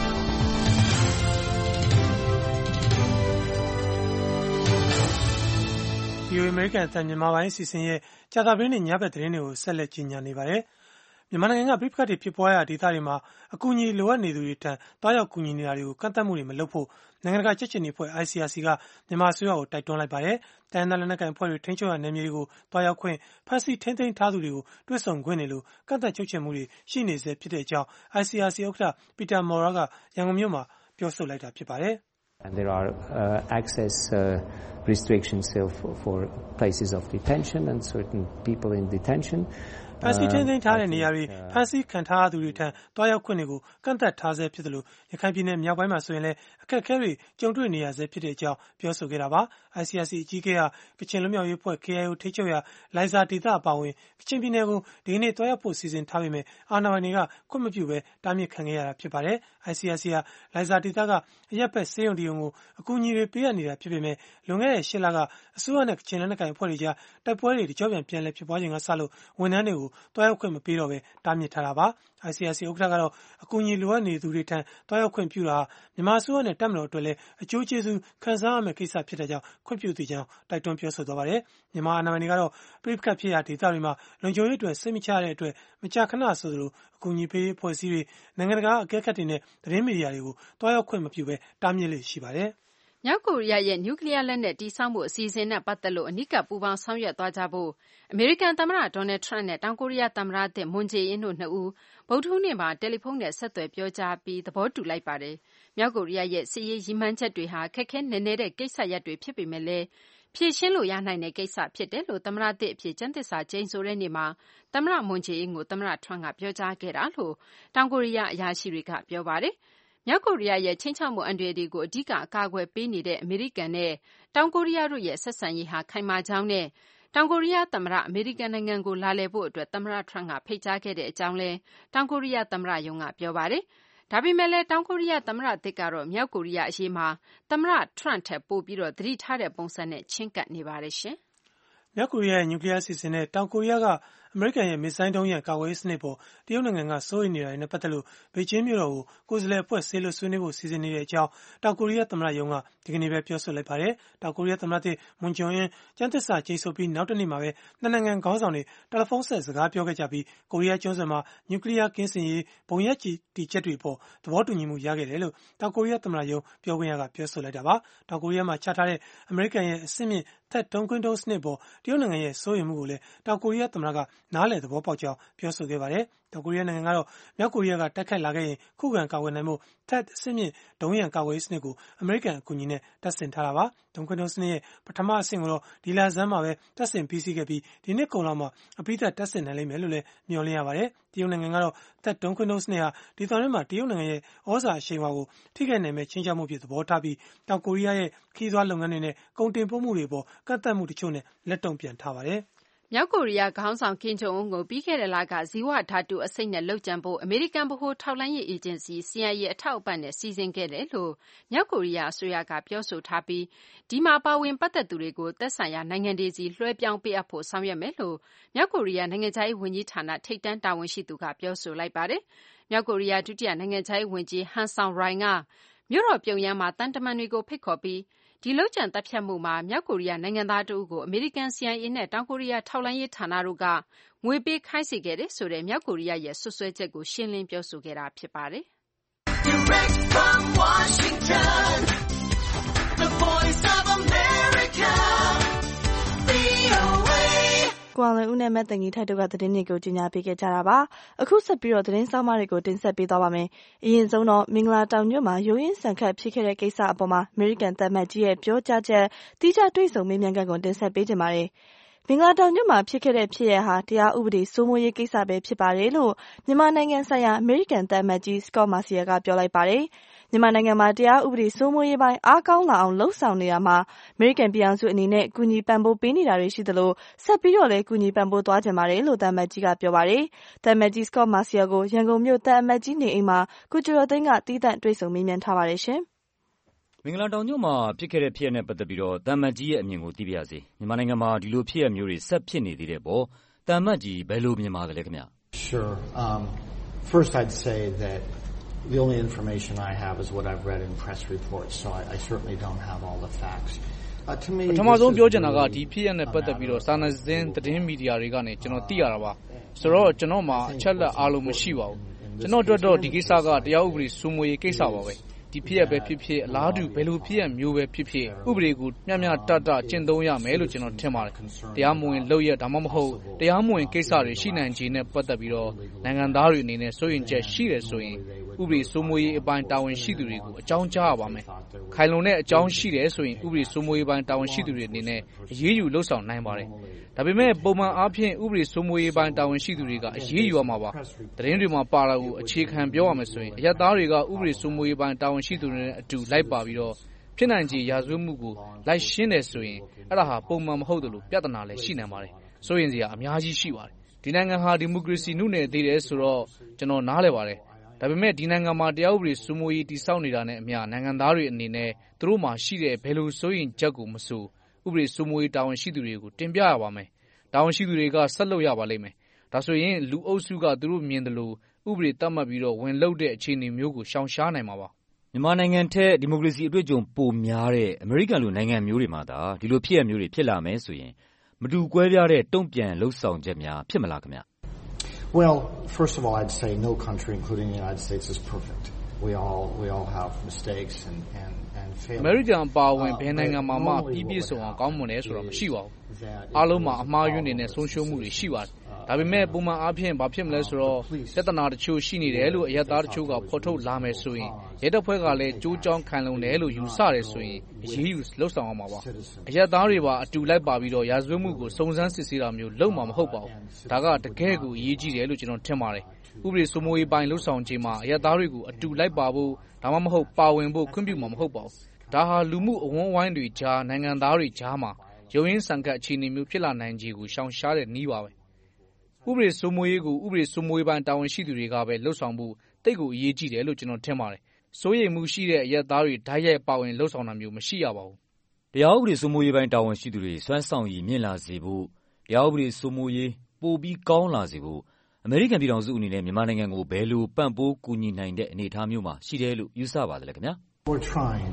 VOA အမေရိကန်အသံမြန်မာပိုင်းအစီအစဉ်ရဲ့ကြာသပတေးနေ့ညဘက်သတင်းတွေကိုဆက်လက်ကြီးညာနေပါတယ်။မြန်မာနိုင်ငံကပြည်ပခတ်တွေဖြစ်ပွားရာဒေသတွေမှာအကူအညီလိုအပ်နေသူတွေထံတွားရောက်ကူညီနေတာတွေကိုကန့်သတ်မှုတွေမလုပ်ဖို့နိုင်ငံတကာကြက်ခြေနီအဖွဲ့ ICRC ကမြန်မာအစိုးရကိုတိုက်တွန်းလိုက်ပါတယ်။တိုင်းရင်းသားလက်နက်ကိုင်အဖွဲ့တွေထိန်းချုပ်ရာနယ်မြေတွေကိုတွားရောက်ခွင့်ဖမ်းဆီးထိန်းသိမ်းထားသူတွေကိုတွေ့ဆုံခွင့်တွေလိုကန့်သတ်ချုပ်ချယ်မှုတွေရှိနေဆဲဖြစ်ကြောင်း ICRC ဥက္ကဋ္ဌ Peter Maurer ကရန်ကုန်မြို့မှာပြောဆိုလိုက်တာဖြစ်ပါတယ်။ There are access restrictions for places of detention and certain people in detention. ဖမ်းဆီးထိန်းသိမ်းထားတဲ့နေရာတွေဖမ်းဆီးခံထားရသူတွေထံတွားရောက်ခွင့်တွေကိုကန့်သတ်ထားဆဲဖြစ်တယ်လို့ရခိုင်ပြည်နယ်မြောက်ပိုင်းမှာဆိုရင်လည်းအခက်အခဲတွေကြုံတွေ့နေရဆဲဖြစ်ကြောင်းပြောဆိုခဲ့တာပါ။ ICRC အကြီးအကဲဟာကချင်လွတ်မြောက်ရေးအဖွဲ့ KIO ထိန်းချုပ်ရာလိုင်ဇာဒေသအပါအဝင်ကချင်ပြည်နယ်ကိုဒီကနေ့တွားရောက်ဖို့စီစဉ်ထားပေမဲ့အာဏာပိုင်တွေကခွင့်မပြုဘဲတားမြစ်ခံခဲ့ရတာဖြစ်ပါတယ်။ ICRC ဟာလိုင်ဇာဒေသကအရပ်ဘက်ဆေးရုံတရုံကိုအကူအညီတွေပေးအပ်နေတာဖြစ်ပေမဲ့လွန်ခဲ့တဲ့8လကအစိုးရနဲ့ကချင်လက်နက်ကိုင်အဖွဲ့တွေကြားတိုက်ပွဲတွေတကြော့ပြန်ဖြစ်ပွားချိန်ကစလို့ဝန်ထမ်းတွေကိုတွားရောက်ခွင့်မပေးတော့ဘဲတားမြစ်ထားတာပါ။ ICRC ဥက္ကဋ္ဌကတော့အကူအညီလိုအပ်နေသူတွေထံတွားရောက်ခွင့်ပြုတာမြန်မာအစိုးရနဲ့တပ်မတော်အတွက်လည်းအကျိုးကျေးဇူးခံစားရမယ့်ကိစ္စဖြစ်တဲ့ကြောင့်ခွင့်ပြုသင့်ကြောင်းတိုက်တွန်းပြောဆိုသွားပါတယ်။မြန်မာအာဏာပိုင်တွေကတော့ပဋိပက္ခဖြစ်ရာဒေသတွေမှာလုံခြုံရေးအတွက်စိတ်မချရတဲ့အတွက်မကြာခဏဆိုသလိုအကူအညီပေးရေးအဖွဲ့အစည်းတွေနိုင်ငံတကာအကဲခတ်တွေနဲ့သတင်းမီဒီယာတွေကိုတွားရောက်ခွင့်မပြုဘဲတားမြစ်လေ့ရှိပါတယ်။မြောက်ကိုရီးယားရဲ့နျူကလီးယားလက်နက်တည်ဆောက်မှုအစီအစဉ်နဲ့ပတ်သက်လို့အနီးကပ်ပူးပေါင်းဆောင်ရွက်သွားကြဖို့အမေရိကန်သမ္မတ Donald Trump နဲ့တောင်ကိုရီးယားသမ္မတသစ် Moon Jae-in တို့နှစ်ဦးဗုဒ္ဓဟူးနေ့မှာတယ်လီဖုန်းနဲ့ဆက်သွယ်ပြောကြားပြီးသဘောတူလိုက်ပါတယ်။မြောက်ကိုရီးယားရဲ့စစ်ရေးရည်မှန်းချက်တွေဟာခက်ခဲနက်နဲတဲ့ကိစ္စရပ်တွေဖြစ်ပေမဲ့လည်းဖြေရှင်းလို့ရနိုင်တဲ့ကိစ္စဖြစ်တယ်လို့သမ္မတသစ်အဖြစ်ကျမ်းသစ္စာကျိန်ဆိုတဲ့နေ့မှာသမ္မတ Moon Jae-in ကိုသမ္မတ Trump ကပြောကြားခဲ့တာလို့တောင်ကိုရီးယားအရာရှိတွေကပြောပါတယ်။မြောက်ကိုရီးယားရဲ့ခြိမ်းခြောက်မှုအန္တရာယ်တွေကိုအဓိကအကာအကွယ်ပေးနေတဲ့အမေရိကန်နဲ့တောင်ကိုရီးယားတို့ရဲ့ဆက်ဆံရေးဟာခိုင်မာကြောင်းနဲ့တောင်ကိုရီးယားသမ္မတအမေရိကန်နိုင်ငံကိုလာလည်ဖို့အတွက်သမ္မတထရန့်ကဖိတ်ကြားခဲ့တဲ့အကြောင်းလည်းတောင်ကိုရီးယားသမ္မတရုံးကပြောပါတယ်။ဒါပေမဲ့လည်းတောင်ကိုရီးယားသမ္မတသစ်ကတော့မြောက်ကိုရီးယားအရေးမှာသမ္မတထရန့်ထက်ပိုပြီးသတိထားတဲ့ပုံစံနဲ့ချဉ်းကပ်နေပါတယ်ရှင်။မြောက်ကိုရီးယားရဲ့နျူကလ িয়ার အစီအစဉ်နဲ့တောင်ကိုရီးယားကအမေရိကန်ရဲ့မစ်ဇိုင်းဒုံးရန်ကာကွယ်ရေးစနစ်ပေါ်တရုတ်နိုင်ငံကစိုးရိမ်နေတာနဲ့ပတ်သက်လို့ဘေကျင်းမြို့တော်ကိုကိုယ်စားလှယ်အဖွဲ့ဆေးလွှတ်ဆွေးနွေးဖို့စီစဉ်နေတဲ့အကြောင်းတောင်ကိုရီးယားသမ္မတရုံးကဒီကနေ့ပဲပြောဆိုလိုက်ပါတယ်။တောင်ကိုရီးယားသမ္မတသစ်မွန်ဂျွန်အင်းကျန်းသစ္စာကျိန်ဆိုပြီးနောက်တနေ့မှာပဲနှစ်နိုင်ငံခေါင်းဆောင်တွေတယ်လီဖုန်းဆက်စကားပြောခဲ့ကြပြီးကိုရီးယားကျွန်းဆွယ်မှာနျူကလ িয়ার ကင်းစင်ရေးဘုံရပ်တည်ချက်တွေပေါ်သဘောတူညီမှုရခဲ့တယ်လို့တောင်ကိုရီးယားသမ္မတရုံးပြောခွင့်ရကပြောဆိုလိုက်တာပါ။တောင်ကိုရီးယားမှာချထားတဲ့အမေရိကန်ရဲ့အဆင့်မြင့်သက်ဒုံးကွင်းဒုံးစနစ်ပေါ်တရုတ်နိုင်ငံရဲ့စိုးရိမ်မှုကိုလည်းတောင်ကိုရီးယားသမ္မတကနားလည်သဘောပေါက်ကြောင်းပြောဆိုခဲ့ပါတယ်။တောင်ကိုရီးယားနိုင်ငံကတော့မြောက်ကိုရီးယားကတိုက်ခိုက်လာခဲ့ရင်ခုခံကာကွယ်နိုင်ဖို့THAAD အဆင့်မြင့်ဒုံးရန်ကာကွယ်ရေးစနစ်ကိုအမေရိကန်အကူအညီနဲ့တပ်ဆင်ထားတာပါ။ဒုံးခွင်းဒုံးစနစ်ရဲ့ပထမအဆင့်ကိုတော့ဒီလဆန်းမှာပဲတပ်ဆင်ပြီးစီးခဲ့ပြီးဒီနှစ်ကုန်လောက်မှာအပြီးသတ်တပ်ဆင်နိုင်လိမ့်မယ်လို့လည်းမျှော်လင့်ရပါတယ်။တရုတ်နိုင်ငံကတော့THAAD ဒုံးခွင်းဒုံးစနစ်ဟာဒီသံထဲမှာတရုတ်နိုင်ငံရဲ့ဩဇာအရှိန်အဝါကိုထိခိုက်နိုင်မဲ့ချင်းချောက်မှုဖြစ်သဘောထားပြီးတောင်ကိုရီးယားရဲ့ခီးသွွားလုပ်ငန်းတွေနဲ့ကုန်တင်ပို့မှုတွေပေါ်ကန့်သတ်မှုတချို့နဲ့လက်တုံ့ပြန်ထားပါတယ်။မြောက်ကိုရီးယားခေါင်းဆောင်ကင်ဂျုံအွန်းကိုပြီးခဲ့တဲ့လကဇီဝဓာတုအဆိပ်နဲ့လုပ်ကြံဖို့အမေရိကန်ဗဟိုထောက်လှမ်းရေးအေဂျင်စီ CIA အထောက်အပံ့နဲ့စီစဉ်ခဲ့တယ်လို့မြောက်ကိုရီးယားအစိုးရကပြောဆိုထားပြီးဒီမှာပါဝင်ပတ်သက်သူတွေကိုသက်ဆိုင်ရာနိုင်ငံတွေစီလွှဲပြောင်းပေးအပ်ဖို့ဆောင်ရွက်မယ်လို့မြောက်ကိုရီးယားနိုင်ငံခြားရေးဝန်ကြီးဌာနထိပ်တန်းတာဝန်ရှိသူကပြောဆိုလိုက်ပါတယ်။မြောက်ကိုရီးယားဒုတိယနိုင်ငံခြားရေးဝန်ကြီးဟန်ဆောင်ရိုင်ကမြို့တော်ပြုံယမ်းမှာတန်တမန်တွေကိုဖိတ်ခေါ်ပြီးဒီလုပ်ကြံတပ်ဖြတ်မှုမှာမြောက်ကိုရီးယားနိုင်ငံသားတဦးကိုအမေရိကန် CIA နဲ့တောင်ကိုရီးယားထောက်လှမ်းရေးဌာနတို့ကငွေပေးခိုင်းစေခဲ့တယ်ဆိုတဲ့မြောက်ကိုရီးယားရဲ့စွပ်စွဲချက်ကိုရှင်းလင်းပြောဆိုခဲ့တာဖြစ်ပါတယ်။ Direct from Washington, the Voice of America, VOA ကွာလွန်ဦးနဲ့မက်တန်ကြီးထိုက်တို့ကသတင်းတွေကိုကြီးညာပေးခဲ့ကြတာပါ။အခုဆက်ပြီးတော့သတင်းဆောင်မတွေကိုတင်ဆက်ပေးသွားပါမယ်။အရင်ဆုံးတော့မင်္ဂလာတောင်မြို့မှာရိုးရင်းဆန်ခတ်ဖြစ်ခဲ့တဲ့ကိစ္စအပေါ်မှာအမေရိကန်သံအမတ်ကြီးရဲ့ပြောကြားချက်တိကျတွေ့ဆုံမေးမြန်းခန်းကိုတင်ဆက်ပေးကြပါမယ်။မင်္ဂလာတောင်မြို့မှာဖြစ်ခဲ့တဲ့ဖြစ်ရပ်ဟာတရားဥပဒေစိုးမိုးရေးကိစ္စပဲဖြစ်ပါတယ်လို့မြန်မာနိုင်ငံဆိုင်ရာအမေရိကန်သံအမတ်ကြီး Scott Marciel ကပြောလိုက်ပါတယ်။မြန်မာနိုင်ငံမှာတရားဥပဒေစိုးမိုးရေးပိုင်းအားကောင်းလာအောင်လှုံ့ဆော်နေတာမှာအမေရိကန်ပြည်ထောင်စုအနေနဲ့ကူညီပံ့ပိုးပေးနေတာတွေရှိသလိုဆက်ပြီးတော့လည်းကူညီပံ့ပိုးသွားကြပါတယ်လို့သံအမတ်ကြီးကပြောပါတယ်။သံအမတ်ကြီး Scott Marciel ကိုရန်ကုန်မြို့သံအမတ်ကြီးနေအိမ်မှာကိုကျော်ကျော်သိန်းကတီးသန့်တွေ့ဆုံမေးမြန်းထားပါတယ်ရှင်။မင်္ဂလာတောင်မြို့မှာဖြစ်ခဲ့တဲ့ဖြစ်ရပ်နဲ့ပတ်သက်ပြီးတော့သံအမတ်ကြီးရဲ့အမြင်ကိုသိပါရစေ။မြန်မာနိုင်ငံမှာဒီလိုဖြစ်ရပ်မျိုးတွေဆက်ဖြစ်နေသေးတဲ့ပေါ်သံအမတ်ကြီးဘယ်လိုမြင်ပါသလဲခင်ဗျ။ Sure. First I'd say that the only information I have is what I've read in press reports, so I certainly don't have all the facts. ပထမဆုံးပြောချင်တာကဒီဖြစ်ရပ်နဲ့ပတ်သက်ပြီးတော့စာနယ်ဇင်းသတင်းမီဒီယာတွေကနေကျွန်တော်သိရတာပါ။ဆိုတော့ကျွန်တော်မှာအချက်လက်အားလုံးမရှိပါဘူး။ကျွန်တော်တို့တော့ဒီကိစ္စကတရားဥပဒေစိုးမိုးရေးကိစ္စပါပဲ။ဒီဖြစ်ရပ်ပဲဖြစ်ဖြစ်အလားတူဘယ်လိုဖြစ်ရပ်မျိုးပဲဖြစ်ဖြစ်ဥပဒေကိုမျှမျှတတကျင့်သုံးရမယ်လို့ကျွန်တော်ထင်ပါတယ်။တရားမဝင်လုပ်ရဒါမှမဟုတ်တရားမဝင်ကိစ္စတွေရှိနိုင်ခြေနဲ့ပတ်သက်ပြီးတော့နိုင်ငံသားတွေအနေနဲ့စိုးရိမ်ချက်ရှိတယ်ဆိုရင်ဥပဒေစိုးမိုးရေးအပိုင်းတာဝန်ရှိသူတွေကိုအကြောင်းကြားရပါမယ်။ခိုင်လုံတဲ့အကြောင်းရှိတယ်ဆိုရင်ဥပဒေစိုးမိုးရေးပိုင်းတာဝန်ရှိသူတွေအနေနဲ့အရေးယူလှုပ်ဆောင်နိုင်ပါတယ်။ဒါပေမဲ့ပုံမှန်အားဖြင့်ဥပဒေစိုးမိုးရေးပိုင်းတာဝန်ရှိသူတွေကအရေးယူရမှာပါ။သတင်းတွေမှာပါတာကိုအခြေခံပြောရမယ်ဆိုရင်အရပ်သားတွေကဥပဒေစိုးမိုးရေးပိုင်းတာဝန်ရှိသူတွေနဲ့အတူလိုက်ပါပြီးတော့ဖြစ်နိုင်ခြေရာဇဝတ်မှုကိုလိုက်ရှင်းတယ်ဆိုရင်အဲ့ဒါဟာပုံမှန်မဟုတ်တယ်လို့ပြဿနာလည်းရှိနိုင်ပါတယ်။စိုးရင်စရာအများကြီးရှိပါတယ်။ဒီနိုင်ငံဟာဒီမိုကရေစီနှုတ်နယ်သေးတယ်ဆိုတော့ကျွန်တော်နားလည်ပါတယ်။ဒါပေမဲ့ဒီနိုင်ငံမှာတရားဥပဒေစိုးမိုးရေးတည်ဆောက်နေတာနဲ့အမျှနိုင်ငံသားတွေအနေနဲ့သူတို့မှာရှိတဲ့ဘယ်လိုစိုးရင်ချက်ကိုမဆိုဥပဒေစိုးမိုးရေးတာဝန်ရှိသူတွေကိုတင်ပြရပါမယ်။တာဝန်ရှိသူတွေကဆက်လုပ်ရပါလိမ့်မယ်။ဒါဆိုရင်လူအုပ်စုကသူတို့မြင်တယ်လို့ဥပဒေသတ်မှတ်ပြီးတော့ဝင်လုပ်တဲ့အခြေအနေမျိုးကိုရှောင်ရှားနိုင်မှာပါ။မြန်မာနိုင်ငံထက်ဒီမိုကရေစီအတွေ့အကြုံပိုများတဲ့အမေရိကန်လိုနိုင်ငံမျိုးတွေမှာသာဒီလိုဖြစ်ရပ်မျိုးတွေဖြစ်လာမယ်ဆိုရင်မတူကွဲပြားတဲ့တုံ့ပြန်လှုပ်ဆောင်ချက်များဖြစ်မလားခင်ဗျ။ Well, first of all, I'd say no country, including the United States, is perfect. We all have mistakes and failures. အမေရိကန်အပါအဝင်ဘယ်နိုင်ငံမှာမှပြည့်စုံအောင်ကောင်းမွန်တယ်ဆိုတာမရှိပါဘူး။အားလုံးမှာအမှားယွင်းတွေနဲ့ဆုံးရှုံးမှုတွေရှိပါတယ်။ဒါပေမဲ့ပုံမှန်အားဖြင့်ဘာဖြစ်မလဲဆိုတော့ပြဿနာတချို့ရှိနေတယ်လို့အရပ်သားတချို့ကဖော်ထုတ်လာမယ်ဆိုရင်ရဲတပ်ဖွဲ့ကလည်းကြိုးကြောင်းခံလုံတယ်လို့ယူဆတယ်ဆိုရင်အရေးယူလှုပ်ဆောင်အောင်ပါပါ။အရပ်သားတွေပါအတူလိုက်ပါပြီးတော့ရာဇဝတ်မှုကိုစုံစမ်းစစ်ဆေးတာမျိုးလုပ်မှာမဟုတ်ပါဘူး။ဒါကတကယ့်ကိုအရေးကြီးတယ်လို့ကျွန်တော်ထင်ပါတယ်ဥပဒေစိုးမိုးရေးပိုင်းလှုပ်ဆောင်ခြင်းမှာအရပ်သားတွေကိုအတူလိုက်ပါဖို့ဒါမှမဟုတ်ပါဝင်ဖို့ခွင့်ပြုမှာမဟုတ်ပါဘူး။ဒါဟာလူမှုအဝန်းအဝိုင်းတွေကြားနိုင်ငံသားတွေကြားမှာရုံရင်းဆန်ခတ်အခြေအနေမျိုးဖြစ်လာနိုင်ခြေကိုရှောင်ရှားတဲ့နည်းပါပဲ။ဥပဒေစိုးမိုးရေးကိုဥပဒေစိုးမိုးရေးပိုင်းတာဝန်ရှိသူတွေကပဲလှုပ်ဆောင်ဖို့တိတ်ကိုအရေးကြီးတယ်လို့ကျွန်တော်ထင်ပါတယ်။စိုးရိမ်မှုရှိတဲ့အရပ်သားတွေဓာတ်ရိုက်ပါဝင်လှုပ်ဆောင်တာမျိုးမရှိရပါဘူး။တရားဥပဒေစိုးမိုးရေးပိုင်းတာဝန်ရှိသူတွေစွမ်းဆောင်ရည်မြင့်လာစေဖို့တရားဥပဒေစိုးမိုးရေးပိုပြီးကောင်းလာစေဖို့အမေရိကန်ပြည်ထောင်စုအနေနဲ့မြန်မာနိုင်ငံကိုဘယ်လိုပံ့ပိုးကူညီနိုင်တဲ့အနေအထားမျိုးမှာရှိတယ်လို့ယူဆပါတယ်လေခင်ဗျာ။ We're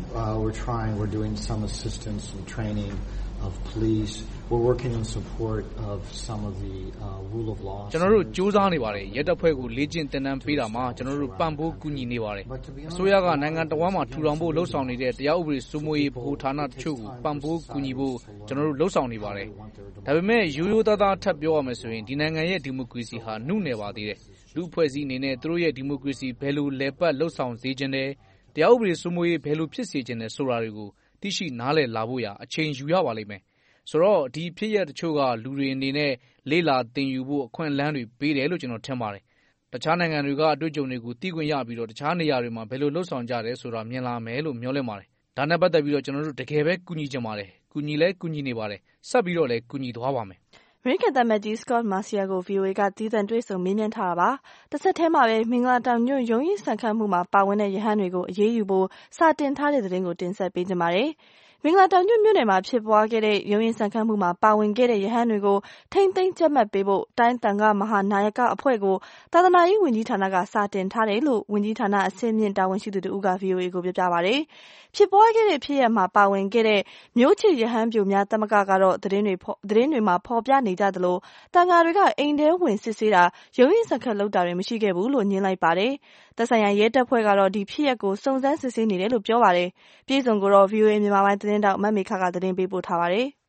trying. We're doing some assistance and training of police. We're working in support of some of the rule of law. ကျွန်တော်တို့စူးစမ်းနေပါတယ်ရဲတပ်ဖွဲ့ကိုလေ့ကျင့်သင်တန်းပေးတာမှာကျွန်တော်တို့ပံ့ပိုးကူညီနေပါတယ်အစိုးရကနိုင်ငံတော်ဝန်မှာထူထောင်ဖို့လှုံ့ဆော်နေတဲ့တရားဥပဒေစိုးမိုးရေးဗဟိုဌာနတချို့ကိုပံ့ပိုးကူညီဖို့ကျွန်တော်တို့လှုံ့ဆော်နေပါတယ်ဒါပေမဲ့ရိုးရိုးသားသားထပ်ပြောရမယ်ဆိုရင်ဒီနိုင်ငံရဲ့ဒီမိုကရေစီဟာနှုတ်နယ်ပါသေးတယ်လူအဖွဲ့အစည်းအနေနဲ့သူတို့ရဲ့ဒီမိုကရေစီဘယ်လိုလဲပတ်လှုံ့ဆော်စေခြင်းလဲတရားဥပဒေစိုးမိုးရေးဘယ်လိုဖြစ်စေခြင်းလဲဆိုတာတွေကိုသိရှိနားလည်လာဖို့အချိန်ယူရပါလိမ့်မယ်ဆိုတော့ဒီဖြစ်ရတချို့ကလူတွေအနေနဲ့လေးလာသင်ယူဖို့အခွင့်အလမ်းတွေပေးတယ်လို့ကျွန်တော်ထင်ပါတယ်တခြားနိုင်ငံတွေကအတွေ့အကြုံတွေကိုသိခွင့်ရပြီးတော့တခြားနေရာတွေမှာဘယ်လိုလှုပ်ဆောင်ကြတယ်ဆိုတာမြင်လာမယ်လို့မျှော်လင့်ပါတယ်ဒါနဲ့ပတ်သက်ပြီးတော့ကျွန်တော်တို့တကယ်ပဲကူညီကြပါတယ်ကူညီနေပါတယ်ဆက်ပြီးတော့လည်းကူညီသွားပါမယ်အမေရိကန်သမ္မတကြီး Scott Marciel ကို VOA ကသီးသန့်တွေ့ဆုံမေးမြန်းထားတာပါ။တစ်ဆက်တည်းမှာပဲမင်္ဂလာတောင်ညွန့်ရုံးရင်းဆန်ခတ်မှုမှာပါဝင်တဲ့ရဟန်းတွေကိုအရေးယူဖို့စာတင်ထားတဲ့သတင်းကိုတင်ဆက်ပေးကြပါမယ်။မင်္ဂလာတောင်ညွန့်မြို့နယ်မှာဖြစ်ပွားခဲ့တဲ့ရုံးရင်းဆန်ခတ်မှုမှာပါဝင်ခဲ့တဲ့ရဟန်းတွေကိုထိမ့်သိမ်းကြပ်မတ်ပေးဖို့တိုင်းတန်ခါမဟာနာယကအဖွဲ့ကိုသာသနာရေးဝန်ကြီးဌာနကစာတင်ထားတယ်လို့ဝန်ကြီးဌာနအဆင့်မြင့်တာဝန်ရှိသူတို့က VOA ကိုပြောပြပါတယ်။ဖြစ်ပွားခဲ့တဲ့ဖြစ်ရပ်မှာပါဝင်ခဲ့တဲ့မျိုးချစ်ရဟန်းပြိုများသမဂ္ဂကတော့သတင်းတွေမှာဖော်ပြနေကြသလိုတန်ဃာတွေကအိမ်ထဲဝင်စစ်ဆေးတာရုံးရင်းဆန်ခတ်လုပ်တာတွေမရှိခဲ့ဘူးလို့ညင်းလိုက်ပါတယ်။သက်ဆိုင်ရာရဲတပ်ဖွဲ့ကတော့ဒီဖြစ်ရပ်ကိုစုံစမ်းစစ်ဆေးနေတယ်လို့ပြောပါတယ်။ပြည်စုံကိုတော့ VOA မြန်မာပိုင်းသတင်းတောက်မမေခကသတင်းပေးပို့ထားပါတယ်။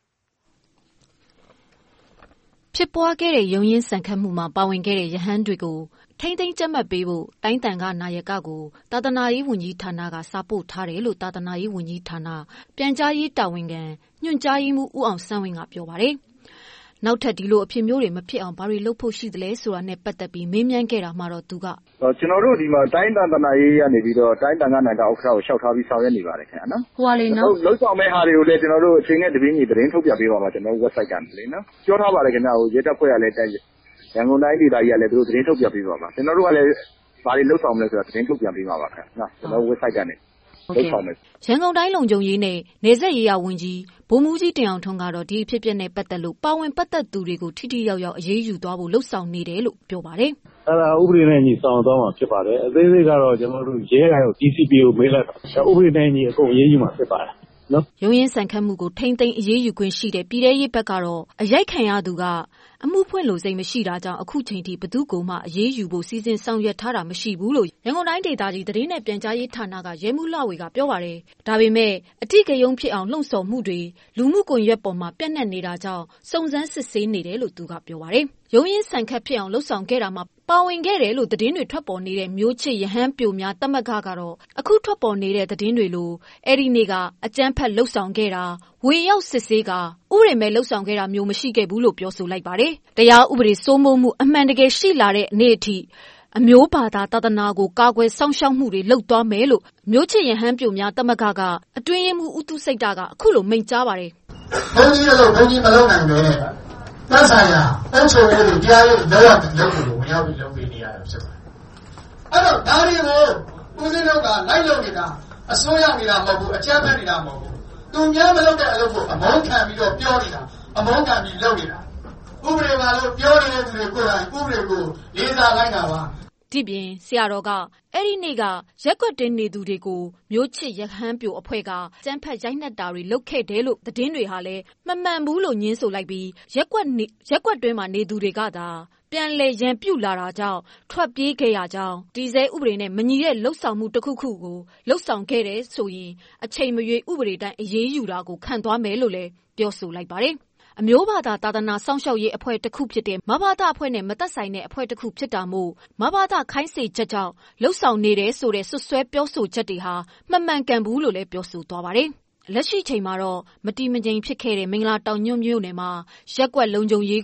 ဖြစ်ပွားခဲ့တဲ့ရုံးရင်းဆန်ခတ်မှုမှာပါဝင်ခဲ့တဲ့ရဟန်းတွေကိုထိမ့်သိမ်းကြပ်မတ်ပေးဖို့တိုင်းတန်ခါနာယကကိုသာသနာရေးဝန်ကြီးဌာနကစာပို့ထားတယ်လို့သာသနာရေးဝန်ကြီးဌာနပြန်ကြားရေးတာဝန်ခံညွှန်ကြားရေးမှူးဦးအောင်ဆန်းဝင်းကပြောပါတယ်။နောက်ထပ်ဒီလိုအဖြစ်မျိုးတွေမဖြစ်အောင်ဘာတွေလုပ်ဖို့ရှိသလဲဆိုတာနဲ့ပတ်သက်ပြီးမေးမြန်းခဲ့တာမှာတော့သူကကျွန်တော်တို့ဒီမှာတိုင်းသာသနာရေးကနေပြီးတော့တိုင်းတန်ခါနာယကဥက္ကဋ္ဌကိုလျှောက်ထားပြီးဆောင်ရွက်နေပါတယ်ခင်ဗျာနော်ဟိုလေနော်လုံးဆောင်မဲ့ဟာတွေကိုလည်းကျွန်တော်တို့အချိန်နဲ့တပြေးညီသတင်းထုတ်ပြပေးပါမှာကျွန်တော်တို့ website ကနေလေနော်ပြောထားပါတယ်ခင်ဗျာဟိုရဲတပ်ဖွဲ့ကလည်းရန်ကုန်တိုင်းဒေသကြီးကလည်းသူတို့သတင်းထုတ်ပြပေးပါမှာကျွန်တော်တို့ကလည်းဘာတွေလှုပ်ဆောင်မလဲဆိုတာသတင်းထုတ်ပြန်ပေးပါပါခင်ဗျာနော်ကျွန်တော် website ကနေရန်ကုန်တိုင်းလုံခြုံရေးနဲ့နယ်စပ်ရေးရာဝန်ကြီးဗိုလ်မှူးကြီးတင်အောင်ထွန်းကတော့ဒီအဖြစ်အပျက်နဲ့ပတ်သက်လို့ပါဝင်ပတ်သက်သူတွေကိုထိထိရောက်ရောက်အရေးယူသွားဖို့လှုံ့ဆော်နေတယ်လို့ပြောပါတယ်။အဲ့ဒါဥပဒေနဲ့ညီဆောင်သွားမှာဖြစ်ပါတယ်။အသေးစိတ်ကတော့ကျွန်တော်တို့ရဲကရော DCP ကိုမေးလိုက်တာ။ဥပဒေနဲ့ညီအကုန်အရေးယူမှာဖြစ်ပါတယ်။နော်ရုံးရင်းဆန်ခတ်မှုကိုထိမ့်သိမ်းအရေးယူခွင့်ရှိတဲ့ပြည်ထရေးဘက်ကတော့အရိုက်ခံရသူကအမှုဖွင့်လို့စိတ်မရှိတာကြောင့်အခုချိန်ထိဘသူ့ကိုမှအရေးယူဖို့စီစဉ်ဆောင်ရွက်ထားတာမရှိဘူးလို့ရန်ကုန်တိုင်းဒေသကြီးသတင်းနဲ့ပြန်ကြားရေးဌာနကရဲမှုလှဝေကပြောပါတယ်။ဒါပေမဲ့အထိကရုံးဖြစ်အောင်လှုံ့ဆော်မှုတွေလူမှုကွန်ရက်ပေါ်မှာပြန့်နှံ့နေတာကြောင့်စုံစမ်းစစ်ဆေးနေတယ်လို့သူကပြောပါတယ်။ရုံးရင်းဆန်ခတ်ဖြစ်အောင်လှုံ့ဆော်ခဲ့တာမှာပါဝင်ခဲ့တယ်လို့သတင်းတွေထွက်ပေါ်နေတဲ့မျိုးချစ်ရဟန်းပြိုများသမဂ္ဂကတော့အခုထွက်ပေါ်နေတဲ့သတင်းတွေလိုအဲ့ဒီနေ့ကအကြမ်းဖက်လှုံ့ဆော်ခဲ့တာဝင်ရောက်စစ်ဆေးကဥပဒေမဲ့လှုံ့ဆော်ခဲ့တာမျိုးမရှိခဲ့ဘူးလို့ပြောဆိုလိုက်ပါတယ်။တရားဥပဒေစိုးမိုးမှုအမှန်တကယ်ရှိလာတဲ့နေ့အထိအမျိုးဘာသာသာသနာကိုကာကွယ်စောင့်ရှောက်မှုတွေလုပ်သွားမယ်လို့မျိုးချစ်ရဟန်းပြိုများသမဂ္ဂကအတွင်းရေးမှူးဦးသူစိတ်တာကအခုလိုမိန့်ကြားပါတယ်။ဘုန်းကြီးတို့ဘုန်းကြီးမလုပ်နိုင်ပဲသက်ဆိုင်ရာအချုပ်ရေးတွေတရားရေးလောက်ရတဲ့လုပ်ကိုဝင်ရောက်ပြီးလုပ်ပေးနေရတာဖြစ်ပါတယ်။အဲ့တော့ဒါတွေကိုဦးစင်းတို့ကလိုက်လုပ်နေတာအစိုးရနေတာမဟုတ်ဘူးအကြမ်းဖက်နေတာမဟုတ်ဘူး။သူများမလုပ်တဲ့အလုပ်ကိုအမုန်းခံပြီးတော့ပြောနေတာအမုန်းခံပြီးလုပ်နေတာဥပဒေပါလို့ပြောနေတဲ့သူတွေကိုယ်တိုင်ဥပဒေကိုလေးစားလိုက်တာပါဒီပြင်ဆရာတော်ကအဲ့ဒီနေ့ကရက်ကွက်တင်းနေသူတွေကိုမျိုးချစ်ရဟန်းပြိုအဖွဲ့ကစံဖက်ရိုက်နှက်တာတွေလုပ်ခဲ့တယ်လို့သတင်းတွေဟာလည်းမမှန်ဘူးလို့ညင်းဆိုလိုက်ပြီးရက်ကွက်တွင်းမှာနေသူတွေကသာပြန်လေရန်ပြုတ်လာတာကြောင့်ထွက်ပြေးခဲ့ရကြောင်းဒီဇဲဥပဒေနဲ့မညီတဲ့လှုပ်ဆောင်မှုတစ်ခုခုကိုလှုပ်ဆောင်ခဲ့တဲ့ဆိုရင်အချိန်မရွေးဥပဒေတိုင်းအရေးယူတာကိုခံသွားမယ်လို့လည်းပြောဆိုလိုက်ပါတယ်အမျိုးဘာသာသာသနာစောင့်ရှောက်ရေးအဖွဲ့တစ်ခုဖြစ်တဲ့မဘာသာအဖွဲ့နဲ့မသက်ဆိုင်တဲ့အဖွဲ့တစ်ခုဖြစ်တာမို့မဘာသာခိုင်းစေချက်ကြောင့်လှုပ်ဆောင်နေတယ်ဆိုတဲ့ဆွဆွဲပြောဆိုချက်တွေဟာမမှန်ကန်ဘူးလို့လည်းပြောဆိုသွားပါတယ်။လက်ရှိချိန်မှာတော့မတီမငြိမ်ဖြစ်ခဲ့တဲ့မင်္ဂလာတောင်ညွန့်မြို့နယ်မှာရက်ကွက်လုံခြုံရေးကို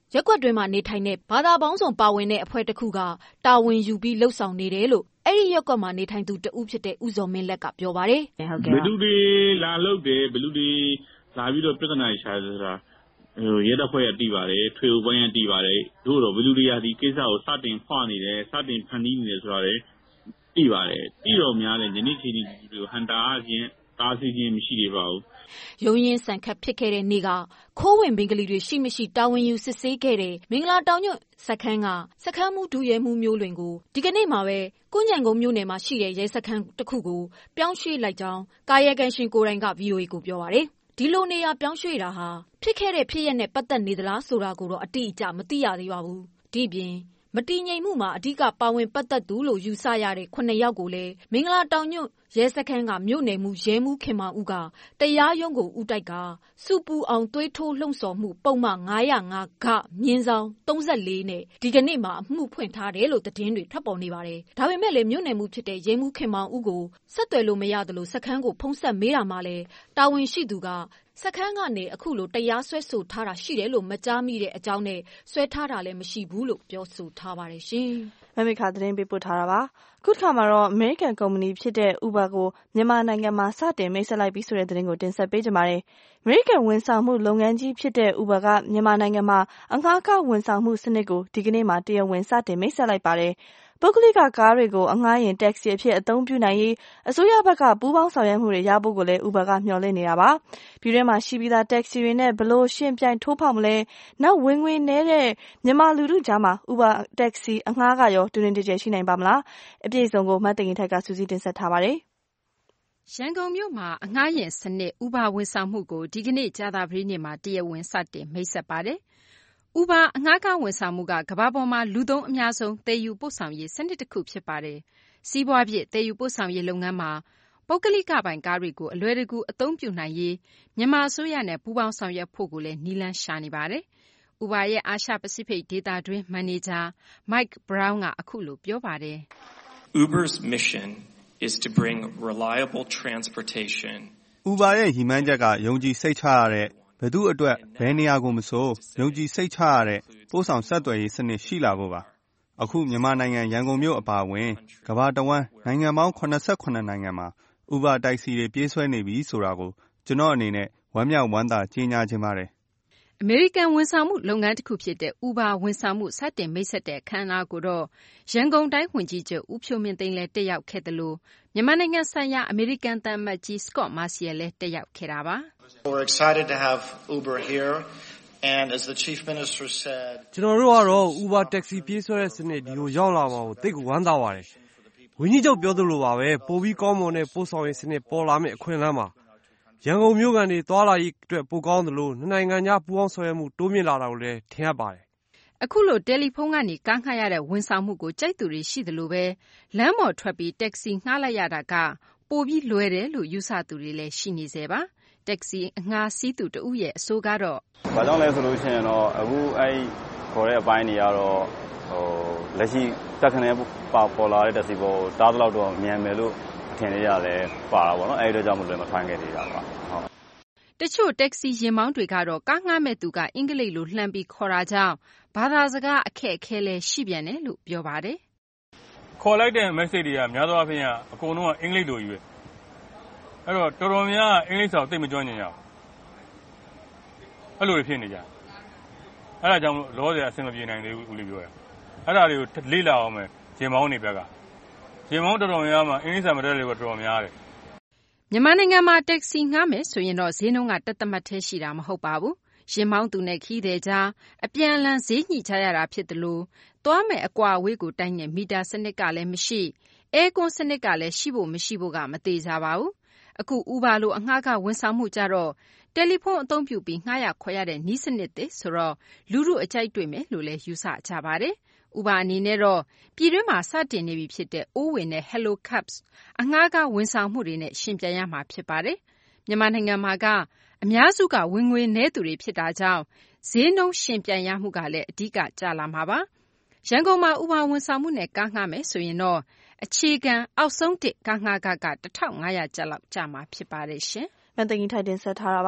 ရက်ကွက်တွင်မှနေထိုင်တဲ့ဘာသာပေါင်းစုံပါဝင်တဲ့အဖွဲ့တစ်ခုကတာဝန်ယူပြီးလှုပ်ဆောင်နေတယ်လို့အဲ့ဒီရက်ကွက်မှာနေထိုင်သူတဦးဖြစ်တဲ့ဦးစောမင်းလက်ကပြောပါတယ်ဘယ်သူတွေလာလုပ်တယ်ဘယ်သူတွေလာပြီးတော့ပြဿနာရှာဆိုတာရဲတပ်ဖွဲ့ကတည်ပါတယ်ထွေအုပ်ပိုင်းကတည်ပါတယ်တို့တော့ဘယ်သူတွေကဒီကိစ္စကိုစတင်ဖွနေတယ်စတင်ဖန်တီးနေတယ်ဆိုတာလေတည်ပါတယ်တည်တော်များတဲ့ယနေ့ချိန်ဒီဟန်တာအချင်းတားဆီးခြင်းမရှိသေးပါဘူးရုံရင်ဆန်ခတ်ဖြစ်ခဲ့တဲ့နေ့ကခိုးဝင်ဘင်္ဂလီတွေရှိမရှိတာဝန်ယူစစ်ဆေးခဲ့တဲ့မင်္ဂလာတောင်ညွန့်စခန်းကစခန်းမှုဒူရဲမှုမျိုးလွင်ကိုဒီကနေ့မှာပဲကွန်းကြံကုန်းမြို့နယ်မှာရှိတဲ့ရဲစခန်းတစ်ခုကိုပြောင်းရွှေ့လိုက်ကြောင်းကာယကံရှင်ကိုယ်တိုင်က VOA ကိုပြောပါတယ်ဒီလိုနေရာပြောင်းရွှေ့တာဟာဖြစ်ခဲ့တဲ့ဖြစ်ရပ်နဲ့ပတ်သက်နေသလားဆိုတာကိုတော့အတိအကျမသိရသေးပါဘူးဒီပြင်မတည်ငြိမ်မှုမှာအဓိကပါဝင်ပတ်သက်သူလို့ယူဆရတဲ့9ယောက်ကိုလည်းမင်္ဂလာတောင်ညွန့်ရဲစခန်းကမြို့နယ်မှုရဲမှုခင်မောင်ဦးကတရားရုံးကိုဦးတိုက်ကစူပူအောင်သွေးထိုးလှုံ့ဆော်မှုပုံမှန်905ဂမြင်းဆောင်34နဲ့ဒီကနေ့မှာအမှုဖွင့်ထားတယ်လို့သတင်းတွေထွက်ပေါ်နေပါတယ်ဒါပေမဲ့လည်းမြို့နယ်မှုဖြစ်တဲ့ရဲမှုခင်မောင်ဦးကိုဆက်သွယ်လို့မရသလိုစခန်းကိုဖုံးဆက်မေးတာမှလည်းတာဝန်ရှိသူကစခန်းကနေအခုလိုတရားစွဲဆိုထားတာရှိတယ်လို့မကြားမိတဲ့အကြောင်းနဲ့ဆွဲထားတာလည်းမရှိဘူးလို့ပြောဆိုထားပါတယ်ရှင်မမေခါသတင်းပေးပို့ထားတာပါခုတစ်ခါမှာတော့ American ကုမ္ပဏီဖြစ်တဲ့ Uber ကိုမြန်မာနိုင်ငံမှာစတင်မိတ်ဆက်လိုက်ပြီးဆိုတဲ့သတင်းကိုတင်ဆက်ပေးကြပါမယ်။ American ဝန်ဆောင်မှုလုပ်ငန်းကြီးဖြစ်တဲ့ Uber ကမြန်မာနိုင်ငံမှာအငှားကားဝန်ဆောင်မှုစနစ်ကိုဒီကနေ့မှာတရားဝင်စတင်မိတ်ဆက်လိုက်ပါတယ်။ပုဂ္ဂလိကကားတွေကိုအငှားယာဉ် taxi အဖြစ်အသုံးပြုနိုင်ရေးအစိုးရဘက်ကပူးပေါင်းဆောင်ရွက်မှုတွေရဖို့ကိုလည်း Uber ကမျှော်လင့်နေတာပါ။ပြည်တွင်းမှာရှိပြီးသား taxi တွေနဲ့ဘယ်လိုယှဉ်ပြိုင်ထိုးဖောက်မလဲ။နောက်ဝင်ငွေနည်းတဲ့မြန်မာလူထုကြားမှာ Uber taxi အငှားကရောတွင်တွင်ကျယ်ကျယ်ရှိနိုင်ပါမလား။အပြည့်အစုံကိုမသိင်္ဂီထိုက်ကစူးစီးတင်ဆက်ထားပါတယ်။ရန်ကုန်မြို့မှာအငှားယာဉ်စနစ် Uber ဝန်ဆောင်မှုကိုဒီကနေ့ကြာသပတေးနေ့မှာတရားဝင်စတင်မိတ်ဆက်ပါတယ်။ Uber အငှားကားဝန်ဆောင်မှုကကမ္ဘာပေါ်မှာလူသုံးအများဆုံးသယ်ယူပို့ဆောင်ရေးစနစ်တစ်ခုဖြစ်ပါတယ်။စီးပွားဖြစ်သယ်ယူပို့ဆောင်ရေးလုပ်ငန်းမှာပုဂ္ဂလိကပိုင်ကားတွေကိုအလွယ်တကူအသုံးပြုနိုင်ရေးမြန်မာအစိုးရနဲ့ပူးပေါင်းဆောင်ရွက်ဖို့ကိုလည်းနည်းလမ်းရှာနေပါတယ်။ Uber ရဲ့အာရှပစိဖိတ်ဒေသတွင်းမန်နေဂျာ Mike Brown ကအခုလိုပြောပါတယ်။ Uber's mission is to bring reliable transportation. Uber ရဲ့ရည်မှန်းချက်ကယုံကြည်စိတ်ချရတဲ့ဘယ်သူအတွက်ဘယ်နေရာကိုမဆိုယုံကြည်စိတ်ချရတဲ့ပို့ဆောင်ဆက်သွယ်ရေးစနစ်ရှိလာဖို့ပါအခုမြန်မာနိုင်ငံရန်ကုန်မြို့အပါအဝင်ကမ္ဘာတဝန်းနိုင်ငံပေါင်း88နိုင်ငံမှာ Uber taxi တွေပြေးဆွဲနေပြီဆိုတာကိုကျွန်တော်အနေနဲ့ဝမ်းမြောက်ဝမ်းသာကြေညာခြင်းပါတယ်အမေရိကန်ဝန်ဆောင်မှုလုပ်ငန်းတစ်ခုဖြစ်တဲ့ Uber ဝန်ဆောင်မှုစတင်မိတ်ဆက်တဲ့အခမ်းအနားကိုတော့ရန်ကုန်တိုင်းဝန်ကြီးချုပ်ဦးဖြိုးမင်းသိန်းလည်းတက်ရောက်ခဲ့တယ်လို့မြန်မာနိုင်ငံဆိုင်ရာအမေရိကန်သံအမတ်ကြီး Scott Marciel လည်းတက်ရောက်ခဲ့တာပါ We're excited to have Uber here and as the chief minister said ကျွန်တော်တို့ကတော့ Uber taxi ပြေးဆွဲတဲ့စနစ်ဒီကိုရောက်လာမှာကိုသိကိုဝမ်းသာပါတယ်ဝန်ကြီးချုပ်ပြောသလိုပါပဲပိုပြီးကောင်းမွန်တဲ့ပို့ဆောင်ရေးစနစ်ပေါ်လာမယ့်အခွင့်အလမ်းပါရန်ကုန်မြို့ကန်တွေတွာလာရေးအတွက်ပိုကောင်းသလိုနိုင်ငံခြားပူးပေါင်းဆောင်ရွက်မှုတိုးမြင့်လာတာကိုလည်းထင်ဟပ်ပါတယ်အခုလိုတယ်လီဖုန်းကနေကားငှားရတဲ့ဝန်ဆောင်မှုကိုကြိုက်သူတွေရှိသလိုပဲလမ်းပေါ်ထွက်ပြီးတက္ကစီငှားလိုက်ရတာကပိုပြီးလွယ်တယ်လို့ယူဆသူတွေလည်းရှိနေသေးပါတက္ကစီအငှားစီးသူတဦးရဲ့အဆိုကတော့ဘာကြောင့်လဲဆိုလို့ရှိရင်တော့အခုအဲ့ခေါ်တဲ့အပိုင်းတွေကတော့လက်ရှိတက်ခနဲပေါ်လာတဲ့တက္ကစီပေါ်တားသလောက်တော့မြန်မယ်လို့ထင်နေရတယ်ပါတာပေါ့နော်အဲ့ဒီတော့ကြောင့်မလွယ်မထွန်းခဲ့သေးတာပါဟုတ်တချို့တက္ကစီယာဉ်မောင်းတွေကတော့ကားငှားမဲ့သူကအင်္ဂလိပ်လိုလှမ်းပြီးခေါ်တာကြောင့်ဘာသာစကားအခက်အခဲလည်းရှိပြန်တယ်လို့ပြောပါတယ်ခေါ်လိုက်တဲ့ message တွေကများသောအားဖြင့်အကုန်လုံးကအင်္ဂလိပ်လိုကြီးပဲအဲ့တော့တော်တော်များအင်္ဂလိပ်စာသိမကျွမ်းကျင်ကြဘူးအဲ့လိုဖြစ်နေကြအဲ့ဒါကြောင့်လောဆယ်အဆင်မပြေနိုင်သေးဘူးဦးလေးပြောရအဲ့ဒါတွေကိုလေ့လာအောင်မယ်ဂျင်မောင်းတွေဘက်ကဂျင်မောင်းတော်တော်များမှာအင်္ဂလိပ်စာမတတ်တဲ့တွေကတော်တော်များတယ်မြန်မာနိုင်ငံမှာတက္ကစီငှားမယ်ဆိုရင်တော့ဈေးနှုန်းကတသက်မှတ်ထဲရှိတာမဟုတ်ပါဘူးရင်မောင်းသူနဲ့ခီးတဲ့ကြားအပြန်အလှန်ဈေးညှိကြရတာဖြစ်တယ်လို့သွားမယ်အကွာအဝေးကိုတိုင်းတဲ့မီတာစနစ်ကလည်းမရှိအဲကွန်စနစ်ကလည်းရှိဖို့မရှိဖို့ကမသေးကြပါဘူးအခု Uber လိုအငှားကဝန်ဆောင်မှုကြတော့တယ်လီဖုန်းအသုံးပြုပြီးငှားရခေါ်ရတဲ့နည်းစနစ်သစ်ဆိုတော့လူထုအကြိုက်တွေ့မယ်လို့လည်းယူဆကြပါတယ်Uber အနေနဲ့တော့ပြည်တွင်းမှာစတင်နေပြီဖြစ်တဲ့အိုးဝင်တဲ့ Hello Cabs အငှားကားဝန်ဆောင်မှုတွေနဲ့ရှင်ပြိုင်ရမှာဖြစ်ပါတယ်မြန်မာနိုင်ငံမှာကအများစုကဝင်ငွေနည်းသူတွေဖြစ်တာကြောင့်ဈေးနှုန်းရှင်ပြိုင်ရမှုကလည်းအဓိကကျလာမှာပါရန်ကုန်မှာ Uber ဝန်ဆောင်မှုနဲ့ကားငှားမယ်ဆိုရင်တော့အခြေခံအောက်ဆုံးတစ်ကားငှားက1500ကျပ်လောက်ကျမှာဖြစ်ပါတယ်ရှင်မန်သိန်းထိုက်တင်ဆက်ထားတာပါ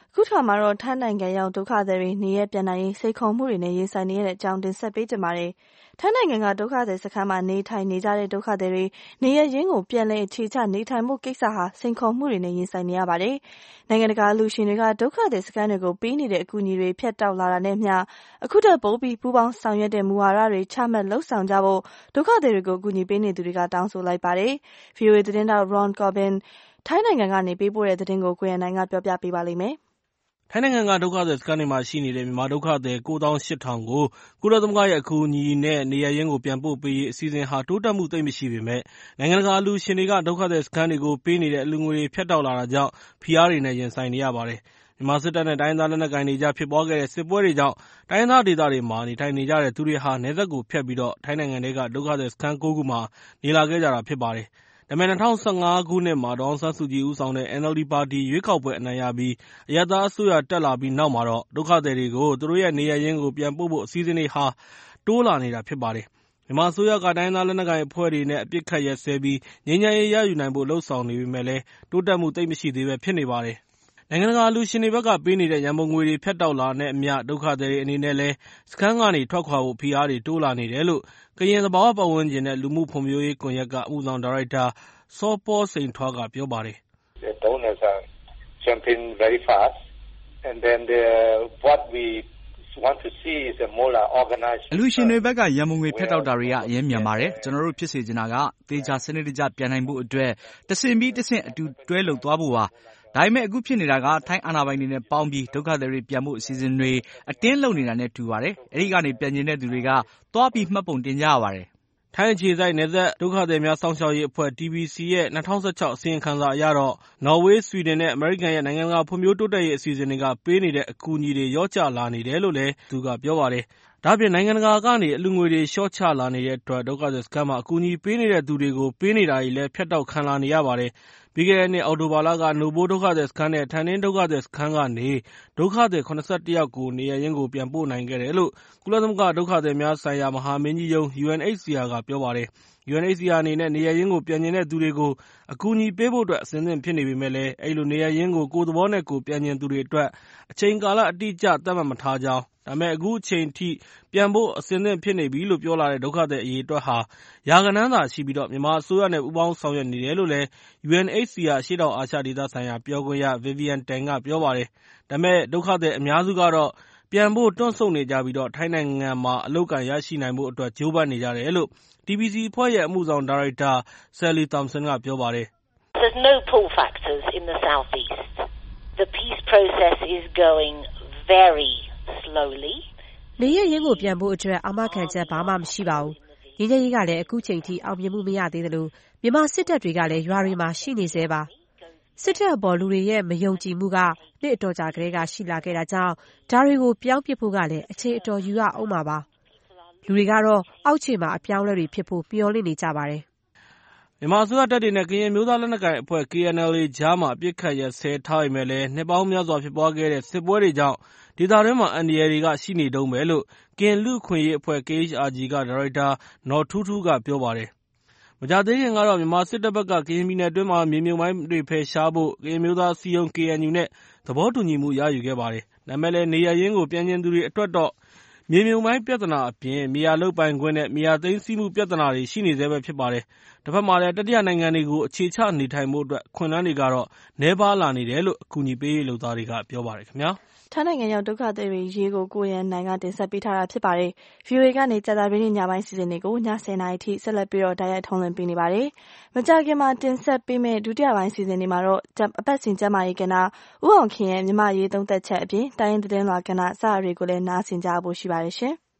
ခုထမှာတော့ထိုင်းနိုင်ငံရောက်ဒုက္ခသည်တွေနေရပြန်နိုင်ရေးစိတ်ခေါ်မှုတွေနဲ့ရင်ဆိုင်နေရတဲ့အကြောင်းတင်ဆက်ပေးကြပါမယ်။ထိုင်းနိုင်ငံကဒုက္ခသည်စခန်းမှာနေထိုင်နေကြတဲ့ဒုက္ခသည်တွေနေရရင်းကိုပြန်လည်အခြေချနေထိုင်မှုကိစ္စဟာစိန်ခေါ်မှုတွေနဲ့ရင်ဆိုင်နေရပါတယ်။နိုင်ငံတကာလူရှင်တွေကဒုက္ခသည်စခန်းတွေကိုပေးနေတဲ့အကူအညီတွေဖြတ်တောက်လာတာနဲ့မျှအခုတည်းပိုပြီးပူးပေါင်းဆောင်ရွက်တဲ့မူဝါဒတွေချမှတ်လှုပ်ဆောင်ကြဖို့ဒုက္ခသည်တွေကိုအကူအညီပေးနေသူတွေကတောင်းဆိုလိုက်ပါတယ်။ VOA သတင်းတောက် Ron Corbin ထိုင်းနိုင်ငံကနေပေးပို့တဲ့သတင်းကိုကိုရန်နိုင်ကပြောပြပေးပါလိမ့်မယ်။ထိုင်းနိုင်ငံကဒုက္ခသည်စခန်းတွေမှာရှိနေတဲ့မြန်မာဒုက္ခသည် 98,000 ကိုကုလသမဂ္ဂရဲ့အကူအညီနဲ့နေရပ်ရင်းကိုပြန်ပို့ပေးရေးအစီအစဉ်ဟာတိုးတက်မှုသိပ်မရှိပေမယ့်နိုင်ငံတကာအလှူရှင်တွေကဒုက္ခသည်စခန်းတွေကိုပေးနေတဲ့အလှူငွေတွေဖြတ်တောက်လာတာကြောင့်ဖိအားတွေနဲ့ရင်ဆိုင်နေရပါတယ်။မြန်မာစစ်တပ်နဲ့တိုင်းရင်းသားလက်နက်ကိုင်တွေကြားဖြစ်ပွားခဲ့တဲ့စစ်ပွဲတွေကြောင့်တိုင်းရင်းသားဒေသတွေမှာနေထိုင်နေကြတဲ့သူတွေဟာနယ်စပ်ကိုဖြတ်ပြီးထိုင်းနိုင်ငံထဲကဒုက္ခသည်စခန်း 9 ခုမှာနေလာခဲ့ကြတာဖြစ်ပါတယ်။ဒါပေမဲ့2015 ခုနှစ်မှာဒေါ်အောင်ဆန်းစုကြည်ဦးဆောင်တဲ့ NLD ပါတီရွေးကောက်ပွဲအနိုင်ရပြီးအရပ်သားအစိုးရတက်လာပြီးနောက်မှာတော့ဒုက္ခသည်တွေကိုသူတို့ရဲ့နေရပ်ရင်းကိုပြန်ပို့ဖို့အစီအစဉ်တွေဟာတိုးလာနေတာဖြစ်ပါတယ်။မြန်မာအစိုးရကတိုင်းရင်းသားလက်နက်ကိုင်အဖွဲ့တွေနဲ့အပစ်အခတ်ရပ်စဲပြီးငြိမ်းချမ်းရေးရယူနိုင်ဖို့လုပ်ဆောင်နေပေမယ့်လည်းတိုးတက်မှုသိပ်မရှိသေးဘဲဖြစ်နေပါတယ်။နိုင်ငံတကာအလှူရှင်တွေဘက်ကပေးနေတဲ့ရန်ပုံငွေတွေဖြတ်တောက်လာတာနဲ့အမျှဒုက္ခသည်တွေအနေနဲ့လည်းစခန်းကနေထွက်ခွာဖို့ဖိအားတွေတိုးလာနေတယ်လို့ကရင်သဘာဝပတ်ဝန်းကျင်နဲ့လူမှုဖွံ့ဖြိုးရေးကွန်ရက်က အမှုဆောင်ဒါရိုက်တာစောပေါစိန်ထွားကပြောပါတယ်။ Donors are jumping very fast and then what we want to see is a more organized အလှူရှင်တွေဘက်ကရန်ပုံငွေဖြတ်တောက်တာတွေကအရင်မြန်ပါတယ်ကျွန်တော်တို့ဖြစ်စေချင်တာကသေချာစနစ်တကျပြန်နိုင်ဖို့အတွက်တဆင့်ပြီးတဆင့်အတူတွဲလုပ်သွားဖို့ပါဒါပေမဲ့အခုဖြစ်နေတာကထိုင်းအာဏာပိုင်တွေနဲ့ပေါင်းပြီးဒုက္ခသည်တွေပြန်ဖို့အစီအစဉ်တွေအတင်းလုပ်နေတာနဲ့တူပါတယ်အဲဒီကနေပြန်ကျင်တဲ့သူတွေကသွားပြီးမှတ်ပုံတင်ကြရပါတယ်ထိုင်းအခြေစိုက်နယ်စပ်ဒုက္ခသည်များစောင့်ရှောက်ရေးအဖွဲ့ TBC ရဲ့2016အစီရင်ခံစာအရတော့နော်ဝေး၊ဆွီဒင်နဲ့အမေရိကန်ရဲ့နိုင်ငံတကာဖွံ့ဖြိုးတိုးတက်ရေးအစီအစဉ်တွေကပေးနေတဲ့အကူအညီတွေလျော့ကျလာနေတယ်လို့လည်းသူကပြောပါတယ်။ဒါ့အပြင်နိုင်ငံတကာကနေအလှူငွေတွေလျှော့ချလာနေတဲ့အတွက်ဒုက္ခသည်စခန်းမှာအကူအညီပေးနေတဲ့သူတွေကိုပေးနေတာတွေလည်းဖြတ်တောက်ခံလာနေရပါတယ်။ပြီးခဲ့တဲ့နှစ်အောက်တိုဘာလကနိုဘိုးဒုက္ခသည်စခန်းနဲ့ထန်နင်းဒုက္ခသည်စခန်းကနေဒုက္ခသည်71 ယောက်ကိုနေရပ်ရင်းကိုပြန်ပို့နိုင်ခဲ့တယ်လို့ကုလသမဂ္ဂဒုက္ခသည်များဆိုင်ရာမဟာမင်းကြီးရုံး UNHCR ကပြောပါတယ်။ UNHCR အနေနဲ့နေရပ်ရင်းကိုပြန်ချင်တဲ့သူတွေကိုအကူအညီပေးဖို့အတွက်အဆင်သင့်ဖြစ်နေပေမယ့်လည်းအဲဒီလိုနေရပ်ရင်းကိုကိုယ့်သဘောနဲ့ကိုယ်ပြန်ချင်သူတွေအတွက်အချိန်ကာလအတိအကျသတ်မှတ်မထားကြောင်းဒါပေမဲ့အခုအချိန်ထိပြန်ဖို့အဆင်သင့်ဖြစ်နေပြီလို့ပြောလာတဲ့ဒုက္ခသည်အရေအတွက်ဟာရာဂဏန်းသာရှိပြီးမြန်မာအစိုးရနဲ့ပူးပေါင်းဆောင်ရွက်နေတယ်လို့လည်း UNHCR အရှေ့တောင်အာရှဒေသဆိုင်ရာပြောခွင့်ရ Vivian Tan ကပြောပါတယ်။ဒါပေမဲ့ဒုက္ခသည်အများစုကတော့ပြန်ဖို့တွန့်ဆုတ်နေကြပြီးထိုင်းနိုင်ငံမှာအလုပ်အကိုင်ရရှိနိုင်ဖို့အတွက်ကြိုးပမ်းနေကြတယ်လို့ TBC အဖွဲ့ရဲ့အမှုဆောင်ဒါရိုက်တာ Sally Thompson ကပြောပါတယ်။ There's no pull factors in the southeast. The peace process is going very slowly. နေရပ်ရင်းကိုပြန်ဖို့အတွက်အာမခံချက်ဘာမှမရှိပါဘူး။ငြိမ်းချမ်းရေးကလည်းအခုချိန်ထိအောင်မြင်မှုမရသေးသလိုမြန်မာစစ်တပ်တွေကလည်းရွာတွေမှာရှိနေဆဲပါ။စစ်တပ်အပေါ်လူတွေရဲ့မယုံကြည်မှုကနှစ်အတော်ကြာကတည်းကရှိလာခဲ့တာကြောင့်ဒါတွေကိုပြောင်းပစ်ဖို့ကလည်းအချိန်အတော်ယူရအောင်ပါ။လူတွေကတော့အောက်ခြေမှာအပြောင်းအလဲတွေဖြစ်ဖို့မျှော်လင့်နေကြပါတယ်။မြန်မာအစိုးရတပ်တွေနဲ့ကရင်မျိုးသားလက်နက်ကိုင်အဖွဲ့ KNLA ကြားမှာအပစ်အခတ်ရပ်စဲထားပေမဲ့လည်းနှစ်ပေါင်းများစွာဖြစ်ပွားခဲ့တဲ့စစ်ပွဲတွေကြောင့်ဒေသတွင်းမှာအန္တရာယ်တွေကရှိနေတုန်းပဲလို့ကရင်လူ့အခွင့်အရေးအဖွဲ့ KHRG ကဒါရိုက်တာနော်ထူးထူးကပြောပါတယ်။မကြာသေးခင်ကတော့မြန်မာစစ်တပ်ဘက်ကကရင်ပြည်နယ်အတွင်းမှာမြေမြုပ်မိုင်းတွေဖယ်ရှားဖို့ကရင်မျိုးသားအစည်းအရုံး KNU နဲ့သဘောတူညီမှုရယူခဲ့ပါတယ်။ဒါပေမဲ့လည်းနေရပ်ရင်းကိုပြန်ချင်သူတွေအတွက်တော့မြေမြုပ်မိုင်းပြဿနာအပြင်မြေယာလုပ်ပိုင်ခွင့်နဲ့မြေယာသိမ်းဆည်းမှုပြဿနာတွေရှိနေဆဲပဲဖြစ်ပါတယ်။တစ်ဖက်မှာလည်းတတိယနိုင်ငံတွေကိုအခြေချနေထိုင်ဖို့အတွက်အခွင့်အလမ်းတွေကတော့နည်းပါးလာနေတယ်လို့အကူအညီပေးရေးလုပ်သားတွေကပြောပါတယ်ခင်ဗျာ။ထိုင်းနိုင်ငံရောက်ဒုက္ခသည်တွေရေးကိုကိုရန်နိုင်ကတင်ဆက်ပေးထားတာဖြစ်ပါတယ်။ VOA ကနေကြာသပတေးနေ့ညပိုင်းစီစဉ်တွေကိုည10:00နာရီထိဆက်လက်ပြီးတိုက်ရိုက်ထုံးလွှင့်ပေးနေပါတယ်။မကြာခင်မှာတင်ဆက်ပေးမယ့်ဒုတိယပိုင်းစီစဉ်တွေမှာတော့အပတ်စဉ်ကျန်းမာရေးကဏ္ဍဦးအောင်ခင်ရဲ့မြန်မာရေးသုံးသက်ချက်အပြင်တိုင်းရင်းသတင်းလွှာကဏ္ဍစတာတွေကိုလည်းနားဆင်ကြဖို့ရှိပါတယ်ရှင်။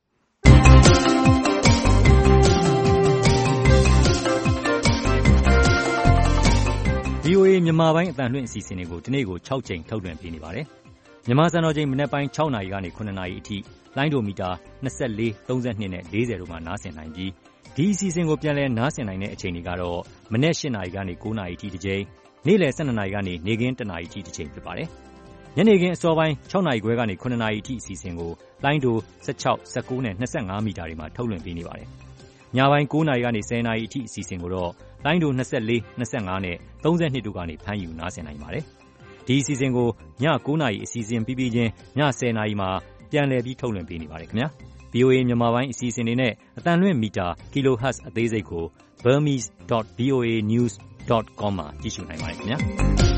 VOA မြန်မာပိုင်းအသံလွှင့်အစီအစဉ်တွေကိုဒီနေ့ကို6ကြိမ်ထုတ်လွှင့်ပေးနေပါတယ်။မြန်မာစံတော်ချိန်မနက်ပိုင်း6နာရီကနေ9နာရီအထိလိုင်းဒိုမီတာ24, 32နဲ့40တို့မှာနားဆင်နိုင်ပြီးဒီအစီအစဉ်ကိုပြန်လည်နားဆင်နိုင်တဲ့အချိန်တွေကတော့မနက်8နာရီကနေ9နာရီအထိတစ်ကြိမ်နေ့လယ်12နာရီကနေနေ့ခင်း1နာရီအထိတစ်ကြိမ်ဖြစ်ပါတယ်။ညနေခင်းအစောပိုင်း6နာရီခွဲကနေ9နာရီအထိအစီအစဉ်ကိုလိုင်းဒို16, 19နဲ့25မီတာတွေမှာထုတ်လွှင့်ပေးနေပါတယ်။ညပိုင်း9နာရီကနေ10နာရီအထိအစီအစဉ်ကိုတော့လိုင်းဒို24, 25နဲ့32တို့ကနေဖမ်းယူနားဆင်နိုင်ပါတယ်။ဒီအစီအစဉ်ကိုည9:00 နာရီအစီအစဉ်ပြီးပြီးချင်းည10:00 နာရီမှာပြန်လည်ပြီးထုတ်လွှင့်ပေးနေပါတယ်ခင်ဗျာ။ VOA မြန်မာပိုင်းအစီအစဉ်တွေနဲ့အသံလွှင့်မီတာ kilohertz အသေးစိတ်ကို burmese.voanews.com မှာကြည့်ရှုနိုင်ပါတယ်ခင်ဗျာ။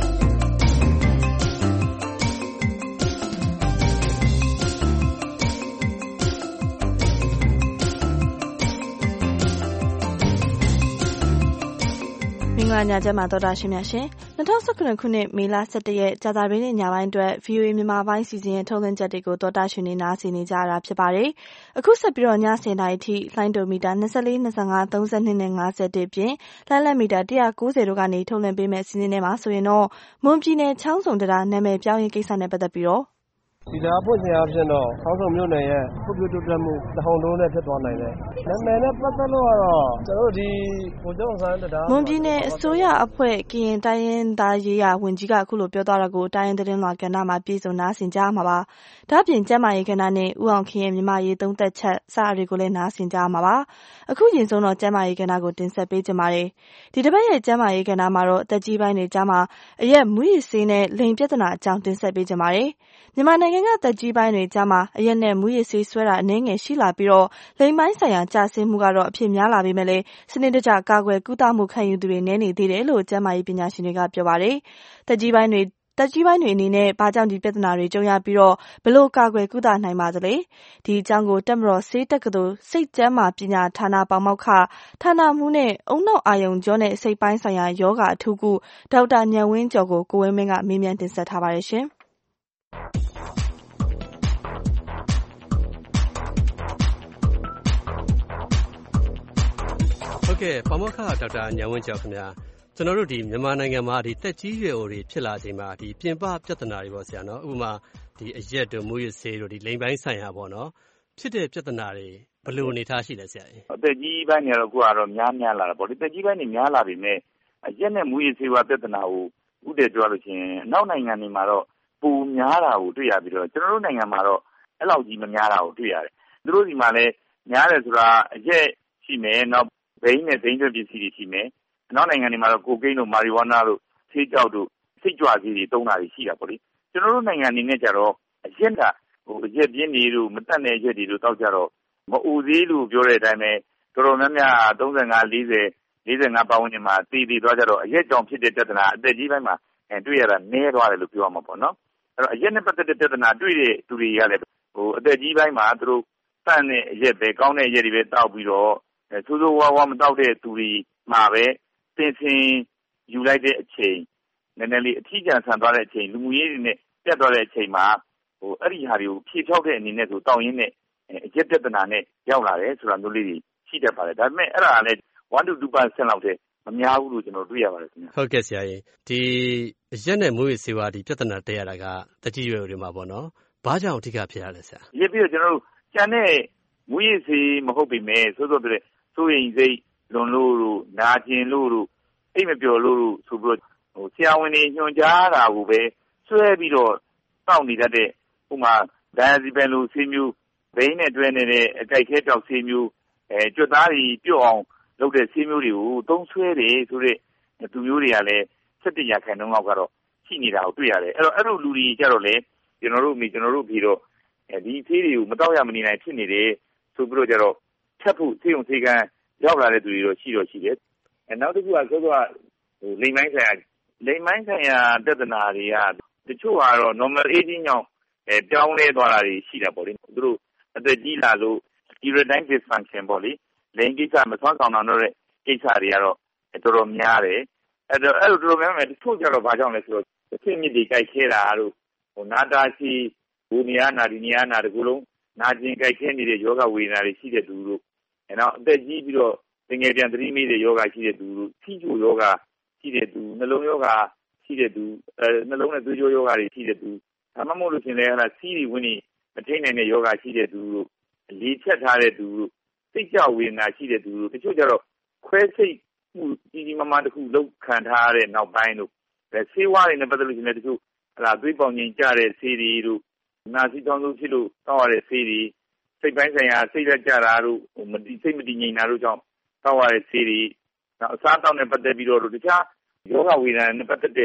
မင်္ဂလာညချမ်းပါသောတာရှင်များရှင်2019ခုနှစ်မေလ17ရက်ကြာသပတေးနေ့ညပိုင်းအတွက် VOA မြန်မာပိုင်းစီစဉ်ထုတ်လွှင့်ချက်တွေကိုသောတာရှင်တွေနားဆင်နေကြရတာဖြစ်ပါတယ်။အခုဆက်ပြီးတော့ည10:00 နာရီထိလိုင်းဒိုမီတာ24 25 32နဲ့51ပြင်လိုင်းလက်မီတာ190တို့ကနေထုတ်လွှင့်ပေးမယ့်စီစဉ်ထဲမှာဆိုရင်တော့မွန်ပြည်နယ်ချောင်းစုံတရားနာမည်ပြောင်းရေးကိစ္စနဲ့ပတ်သက်ပြီးတော့ဒီတရားပွင့်ခြင်းအဖြစ်တော့ချောင်းစုံမြို့နယ်ရဲ့ဖွံ့ဖြိုးတိုးတက်မှုတဟုန်ထိုးနဲ့ဖြစ်သွားနိုင်တယ်။နာမည်နဲ့ပတ်သက်လို့ကတော့ကျွန်တော်တို့ဒီကိုကျောင်းဆိုင်တရားမွန်ပြည်နယ်အစိုးရအဖွဲ့ကရင်တိုင်းရင်းသားရေးရာဝန်ကြီးကအခုလိုပြောသွားတာကိုတိုင်းရင်းသတင်းလွှာကဏ္ဍမှာပြည်စုံနားဆင်ကြမှာပါ။ဒါ့အပြင်ကျန်းမာရေးကဏ္ဍနဲ့ဦးအောင်ခင်ရဲ့မြန်မာရေးသုံးသက်ချက်စအတွေကိုလည်းနားဆင်ကြမှာပါ။အခုရင်ဆုံးတော့ကျန်းမာရေးကဏ္ဍကိုတင်ဆက်ပေးကြပါမယ်။ဒီတစ်ပတ်ရဲ့ကျန်းမာရေးကဏ္ဍမှာတော့တက်ကြီးပိုင်းတွေကြားမှာအရက်မူရည်ဆေးနဲ့လိင်ပြဿနာအကြောင်းတင်ဆက်ပေးကြပါမယ်။မြန်မာနိုင်ငံကတက်ကြီးပိုင်းတွေကြားမှာအရက်နဲ့မူရည်ဆေးဆွဲတာအနည်းငယ်ရှိလာပြီးတော့လိင်ပိုင်းဆိုင်ရာကျဆင်းမှုကတော့အဖြစ်များလာပေမဲ့လည်းစနစ်တကျကာကွယ်ကုသမှုခံယူသူတွေနည်းနေသေးတယ်လို့ကျန်းမာရေးပညာရှင်တွေကပြောပါတယ်။တက်ကြီးပိုင်းတွေအနေနဲ့ဘာကြောင့်ဒီပြဿနာတွေကြုံရပြီးတော့ဘယ်လိုကာကွယ်ကုသနိုင်ပါသလဲ။ဒီအကြောင်းကိုတပ်မတော်ဆေးတက္ကသိုလ်စိတ်ကျန်းမာပညာဌာနပေါမောက္ခဌာနမှူးနဲ့အုံနောက်အာယုံကြောနဲ့စိတ်ပိုင်းဆိုင်ရာယောဂအထူးကုဒေါက်တာဉာဏ်ဝင်းကျော်ကိုဝင်းမင်းကမေးမြန်းတင်ဆက်ထားပါတယ်ရှင်။ဟုတ်ကဲ့ပါမောက္ခဒေါက်တာဉာဏ်ဝင်းကျော်ခင်ဗျာကျွန်တော်တို့ဒီမြန်မာနိုင်ငံမှာဒီတက်ကြီးရွယ်အိုတွေဖြစ်လာချိန်မှာဒီပြင်ပပြဿနာတွေပေါ့ဆရာနော်ဥပမာဒီအရက်တို့မူရစ်ဆေးတို့ဒီလိင်ပိုင်းဆိုင်ရာပေါ့နော်ဖြစ်တဲ့ပြဿနာတွေဘယ်လိုအနေထားရှိလဲဆရာကြီးအသက်ကြီးပိုင်းတွေတော့ကိုကတော့များလာတာပေါ့ဒီတက်ကြီးပိုင်းတွေများလာပြီမဲ့အရက်နဲ့မူရစ်ဆေးဝါးပြဿနာကိုဥတည်ပြောလို့ရှိရင်အနောက်နိုင်ငံတွေမှာတော့ပုံများတာကိုတွေ့ရပြီးတော့ကျွန်တော်တို့နိုင်ငံမှာတော့အဲ့လောက်ကြီးမများတာကိုတွေ့ရတယ်သူတို့ဒီမှာလည်းများတယ်ဆိုတာအရက်ရှိမယ်နောက်ဘိန်းနဲ့ဒိန်းကျွတ်ပစ္စည်းတွေရှိမယ်အနောက်နိုင်ငံတွေမှာတော့ကိုကိန်းတို့မာရီဝါနာတို့ဆေးကြောက်တို့စိတ်ကြွဆေးတွေသုံးတာတွေရှိတာပေါ့လေကျွန်တော်တို့နိုင်ငံအနေနဲ့ကြတော့အရက်ကအရက်ပြင်းတွေတို့မတက်တဲ့အရက်တွေတို့တောက်ကြတော့မအိုသေးလို့ပြောတဲ့အတိုင်းပဲတော်တော်များများ35 40 45ပတ်ဝန်းကျင်မှာတည်သွားကြတော့အရက်ကြောင့်ဖြစ်တဲ့ပြဿနာအသက်ကြီးပိုင်းမှာတွေ့ရတာနည်းသွားတယ်လို့ပြောရမှာပေါ့နော်အဲ့တော့အရက်နဲ့ပတ်သက်တဲ့ပြဿနာတွေ့တဲ့သူတွေကလည်းအသက်ကြီးပိုင်းမှာသူတို့တန့်တဲ့အရက်ပဲကောင်းတဲ့အရက်တွေပဲတောက်ပြီးတော့ဆိုးဆိုးဝါးဝါးမတောက်တဲ့သူတွေမှာပဲသင်ဆင်ယူလိုက်တဲ့အချိန်နည်းနည်းလေးအထီးကျန်ဆန်သွားတဲ့အချိန်လူမှုရေးတွေနဲ့ပြတ်သွားတဲ့အချိန်မှာအဲ့ဒီဟာတွေကိုဖြည့်ဖြောက်တဲ့အနေနဲ့ဆိုတောင်းရင်းနဲ့အရက်ပြဿနာနဲ့ရောက်လာတယ်ဆိုတာမျိုးလေးတွေရှိတတ်ပါတယ်ဒါပေမဲ့အဲ့ဒါကလည်း 1 to 2% လောက်တည်းမများဘူးလို့ကျွန်တော်တွေ့ရပါတယ်ခင်ဗျဟုတ်ကဲ့ဆရာကြီးဒီအရက်နဲ့မွေးဆေးဝါးဒီပြဿနာတက်ရတာကတကြီးရွယ်တွေမှာပေါ့နော်ဘာကြောင့်အဓိကဖြစ်ရလဲဆရာရပြီးတော့ကျွန်တော်တို့ကျန်တဲ့မွေးဆေးမဟုတ်ပေမဲ့ဆိုတော့တဲ့စိုးရိမ်စိတ်လွန်လို့တို့နာကျင်လို့တို့အိတ်မပျော်လို့တို့ဆိုပြီးတော့ဆရာဝန်တွေညွှန်ကြားတာကိုပဲဆွဲပြီးတော့တောက်နေတတ်တဲ့ဥမာဒိုင်ယာဇီပန်လိုဆေးမျိုးဘိန်းနဲ့တွဲနေတဲ့အကြိုက်ခဲတောက်ဆေးမျိုးကြွက်သားတွေပြုတ်အောင်လုပ်တဲ့ဆေးမျိုးတွေကိုသုံးဆွဲတယ်ဆိုတဲ့သူမျိုးတွေကလည်း17%လောက်ကတော့ရှိနေတာကိုတွေ့ရတယ်အဲ့လိုလူတွေကြတော့လေကျွန်တော်တို့ဖြေတော့ဒီဆေးတွေကိုမတောက်ရမနေနိုင်ဖြစ်နေတယ်ဆိုပြီးတော့ကြတော့ချက်ဖို့ဆေးရုံဆေးကန်းရောက်လာတဲ့သူတွေတော့ရှိတယ်နောက်တစ်ခုကဆိုတော့လိင်ပိုင်းဆိုင်ရာပြဿနာတွေကတချို့ကတော့ normal aging ကြောင့်ပြောင်းလဲသွားတာတွေရှိတာပေါ့လေသူတို့အသက်ကြီးလာလို့ erectile dysfunction ပေါ့လေလိင်ကိစ္စမဆွမ်းဆောင်နိုင်တော့တဲ့ကိစ္စတွေကတော့တော်တော်များတယ်အဲ့လိုတော်တော်များများတချို့ကြတော့ဘာကြောင့်လဲဆိုတော့အဖြစ်မြစ်တွေကြိုက်ခဲတာတို့နာတာရှိဘူနီယာနာဒီနီယာနာတကူလုံးနာကျင်ကြိုက်ခဲနေတဲ့ယောဂဝေဒနာတွေရှိတဲ့သူတို့နောက်အသက်ကြီးပြီးတော့ငယ်ပြန်သတိမေးတဲ့ယောဂရှိတဲ့သူတို့ထိချိုယောဂရှိတဲ့သူနှလုံးယောဂရှိတဲ့သူနှလုံးနဲ့သွေးကြောယောဂတွေရှိတဲ့သူဒါမှမဟုတ်လို့ရှင်လည်းစီးရီဝင်းနေမထိန်နိုင်တဲ့ယောဂရှိတဲ့သူတို့လေဖြတ်ထားတဲ့သူတို့စိတ်ကြဝေဒနာရှိတဲ့သူတို့တချို့ကြတော့ခွဲစိတ်မှုကြီးမားမားတစ်ခုလောက်ခံထားတဲ့နောက်ပိုင်းတို့ဆေးဝါးတွေနဲ့ပတ်သက်လို့ရှင်လည်းတချို့သွေးပေါင်ခြင်းကြတဲ့ဆေးတွေတို့နာစီတောင်းဆိုဖြစ်လို့တောက်ရတဲ့ဆေးတွေစိတ်ပိုင်းဆိုင်ရာစိတ်လက်ကြတာတို့စိတ်မတည်ငြိမ်တာတို့ကြောင့်တောက်ရတဲ့ဆေးတွေနောက်အစားအသောက်နဲ့ပတ်သက်ပြီးတော့တခြားယောဂဝေဒနာနဲ့ပတ်သက်တဲ့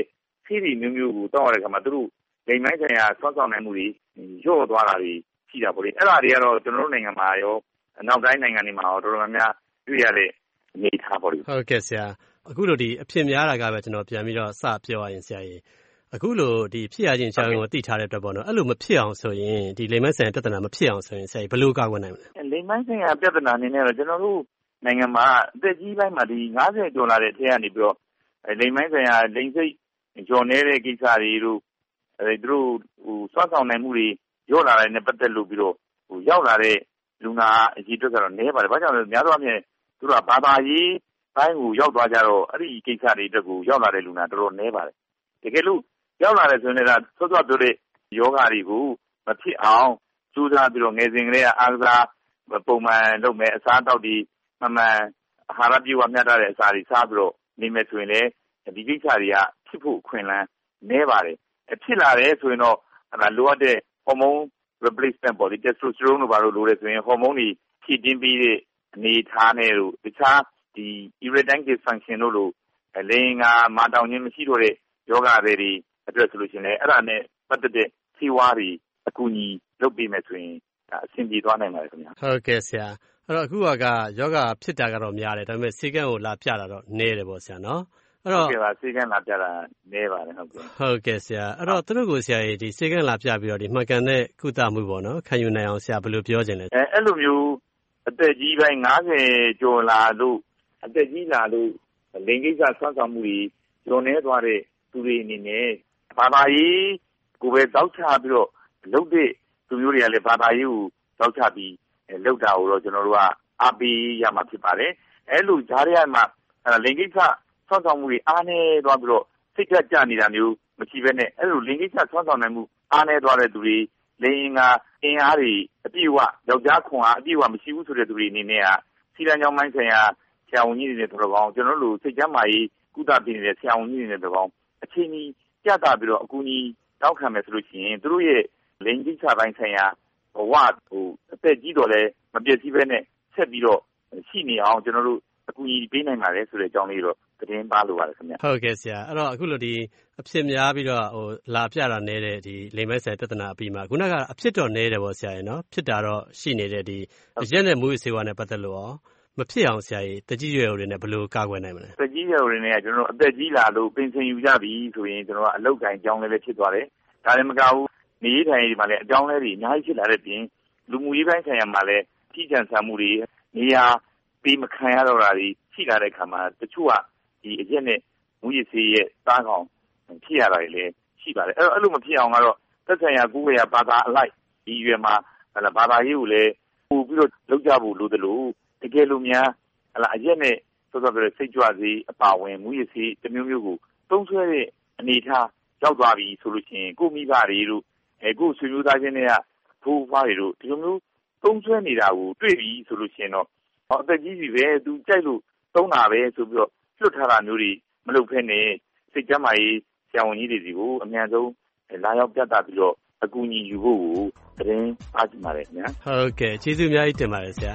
ဆေးတွေမျိုးမျိုးကိုတောက်ရတဲ့အခါမှာသူတို့လိမ်မိုင်းဆိုင်ရာဆွမ်းဆောင်နိုင်မှုတွေလျော့သွားတာတွေရှိတာပေါ့လေအဲ့ဒါတွေကတော့ကျွန်တော်တို့နိုင်ငံမှာရောနောက်တိုင်းနိုင်ငံတွေမှာရောတော်တော်များများတွေ့ရတဲ့အနေအထားပေါ့လေဟုတ်ကဲ့ဆရာအခုလိုဒီအဖြစ်များတာကပဲကျွန်တော်ပြန်ပြီးတော့စပြောရရင်ဆရာကြီးအခုလိုဒီဖြစ်ရခြင်းအကြောင်းကိုသိထားတဲ့အတွက်ပေါ့နော်အဲ့လိုမဖြစ်အောင်ဆိုရင်ဒီလိမ်မိုင်းဆိုင်ရာပြဿနာမဖြစ်အောင်ဆိုရင်ဆရာကြီးဘယ်လိုကာကွယ်နိုင်မလဲလိမ်မိုင်းဆိုင်ရာပြဿနာအနေနဲ့တော့ကျွန်တော်တို့နိုင်ငံမှာအသက်ကြီးပိုင်းမှာဒီ90ကျော်လာတဲ့အထက်ကနေပြီးတော့လိမ်မိုင်းဆိုင်ရာလိမ်စိတ်ကျော်နေတဲ့ကိစ္စတွေတို့သူတို့စွမ်းဆောင်နိုင်မှုတွေရော့လာတဲ့နဲ့ပတ်သက်လို့ပြီးတော့ရောက်လာတဲ့လူနာအကြီးအတွက်ကတော့နည်းပါတယ်။ဘာကြောင့်လဲများသောအားဖြင့်သူတို့ကဘာသာရေးဘိုင်းကိုရောက်သွားကြတော့အဲ့ဒီကိစ္စတွေအတွက်ကိုရောက်လာတဲ့လူနာတော်တော်နည်းပါတယ်။တကယ်လို့ရောက်လာတဲ့ဆိုရင်လည်းစောစောပြောတဲ့ယောဂတွေကိုမဖြစ်အောင်ကြိုးစားပြီးတော့ငယ်စဉ်ကလေးကအားကစားပုံမှန်လုပ်မယ်အစားအသောက်တွေမှန်မှန်အာဟာရပြည့်ဝမျှတတဲ့အစာတွေစားပြီးတော့နေမယ်ဆိုရင်လည်းဒီကိစ္စတွေကဖြစ်ဖို့ခွင့်လန်းနည်းပါတယ်။ဖြစ်လာတယ်ဆိုရင်တော့လိုအပ်တဲ့ဟော်မုန်း replacement ပေါ့ဒီ testosterone တို့ဘာလို့လိုလဲဆိုရင်ဟော်မုန်းတွေဖြည့်တင်းပြီးတဲ့အနေထားနဲ့တို့တခြားဒီ erectile dysfunction တို့လိုလိင်ကမာတောင်ခြင်းမရှိတော့တဲ့ယောဂတွေအတွက်ဆိုလို့ရှိရင်လည်းအဲ့ဒါနဲ့ပတ်သက်တဲ့ဆေးဝါးတွေအကူအညီလုပ်ပေးမယ်ဆိုရင်အဆင်ပြေသွားနိုင်ပါတယ်ခင်ဗျာဟုတ်ကဲ့ဆရာအဲ့တော့အခုကယောဂဖြစ်တာကတော့များတယ်ဒါပေမဲ့ဆေးကန်းကိုလာပြတာတော့နည်းတယ်ပေါ့ဆရာနော်အဲ့တော့ဟုတ်ကဲ့ပါဆေးကန်းလာပြတာနည်းပါတယ်ဟုတ်ကဲ့ဆရာအဲ့တော့သူတို့ကိုဆရာကြီးဒီဆေးကန်းလာပြပြီးတော့ဒီမှန်ကန်တဲ့ကုသမှုပေါ့နော်ခံယူနိုင်အောင်ဆရာဘယ်လိုပြောချင်လဲအဲ့လိုမျိုးအသက်ကြီးပိုင်း90ကျော်လာလို့အသက်ကြီးလာလို့လိင်ကိစ္စဆွမ်းဆောင်မှုတွေကျော်နေသွားတဲ့သူတွေအနေနဲ့ဘာသာရေးကိုပဲတောက်ချပြီးတော့လုပ်တဲ့သူမျိုးတွေကလည်းဘာသာရေးကိုတောက်ချပြီးလုပ်တာကိုတော့ကျွန်တော်တို့ကအားပေးရမှာဖြစ်ပါတယ်အဲ့လိုဂျားရရမှာလိင်ကိစ္စဆွမ်းဆောင်မှုတွေအားနည်းသွားပြီးတော့စိတ်ဓာတ်ကျနေတာမျိုးမရှိဘဲနဲ့အဲ့လိုလိင်ကိစ္စဆွမ်းဆောင်နိုင်မှုအားနည်းသွားတဲ့သူတွေလိင်ကအင်အားတွေအပြည့်အဝယောက်ျားခွန်အားအပြည့်အဝမရှိဘူးဆိုတဲ့သူတွေအနေနဲ့ကစီလန်းကြောင်းမိုင်းဆိုင်ရာဆရာဝန်ကြီးတွေနဲ့တော်တော်ကောင်းကျွန်တော်တို့စိတ်ကျန်းမာရေးကုသပေးနေတဲ့ဆရာဝန်ကြီးတွေနဲ့တော်တော်ကောင်းအချိန်ကြီးကြတာပြီးတော့အကူအညီတောက်ခံမယ်ဆိုလို့ရှိရင်သူတို့ရဲ့လိင်ကိစ္စပိုင်းဆိုင်ရာဘဝအသက်ကြီးတော့လည်းမပြည့်စည်ဘဲနဲ့ဆက်ပြီးတော့ရှိနေအောင်ကျွန်တော်တို့အကူအညီပေးနိုင်ပါတယ်ဆိုတဲ့အကြောင်းလေးတော့သတင်းပါလို့ပါတယ်ခင်ဗျာဟုတ်ကဲ့ဆရာအဲ့တော့အခုလိုဒီအဖြစ်များပြီးတော့လာပြတာနည်းတဲ့ဒီလိမ်မိုင်းဆိုင်ပြဿနာအပြီးမှာခုနကအဖြစ်တော့နည်းတယ်ပေါ့ဆရာရေနော်ဖြစ်တာတော့ရှိနေတဲ့ဒီအရက်နဲ့မူးဆေးဝါးနဲ့ပတ်သက်လို့ရောမဖြစ်အောင်ဆရာကြီးတကြီးရွယ်တွေနဲ့ဘယ်လိုကာကွယ်နိုင်မလဲတကြီးရွယ်တွေနဲ့ကျွန်တော်တို့အသက်ကြီးလာလို့ပင်စင်ယူကြပြီဆိုရင်ကျွန်တော်ကအလောက်ကိုင်းကြောင်းလေးဖြစ်သွားတယ်ဒါလည်းမကဘူးနေရေးထိုင်ရေးဒီမှာလည်းအကြောင်းလေးတွေအများကြီးဖြစ်လာတဲ့ပြင်လူမှုရေးပိုင်းဆိုင်ရာမှာလည်းကြီးကြံဆံမှုတွေနေရာပေးမခံရတော့တာတွေရှိလာတဲ့အခါမှာတချို့ကဒီအရက်နဲ့မူးယစ်ဆေးရဲ့သားကောင်ဖြစ်ရတာတွေလည်းရှိပါတယ်အဲ့လိုမဖြစ်အောင်ကတော့သက်ဆိုင်ရာကိုယ်ရဘာသာအလိုက်ဒီရွယ်မှာဘာသာရေးကိုလည်းပို့ပြီးတော့လုပ်ကြဖို့လိုတယ်လို့တကယ်လို့များအရက်နဲ့စောစောပြောတဲ့စိတ်ကြွစေးအပါဝင်မူးယစ်ဆေးတစ်မျိုးမျိုးကိုသုံးဆွဲတဲ့အနေထားရောက်သွားပြီဆိုလို့ရှိရင်ကိုမိဘတွေတို့ကိုဆွေမျိုးသားချင်းတွေကဖိုးဖွားတွေတို့ဒီလိုမျိုးသုံးဆွဲနေတာကိုတွေ့ပြီဆိုလို့ရှိရင်တော့အသက်ကြီးပြီပဲသူကြိုက်လို့သုံးတာပဲဆိုပြီးတော့လွတ်ထားတာမျိုးတွေမလုပ်ဖဲနဲ့စိတ်ကြမ်းမာရေးဆရာဝန်ကြီးတွေစီကိုအများဆုံးလာရောက်ပြသပြီးတော့အကူအညီယူဖို့ကိုသတင်းအားကြီးပါတယ်ခင်ဗျာဟုတ်ကဲ့ကျေးဇူးအများကြီးတင်ပါတယ်ဆရာ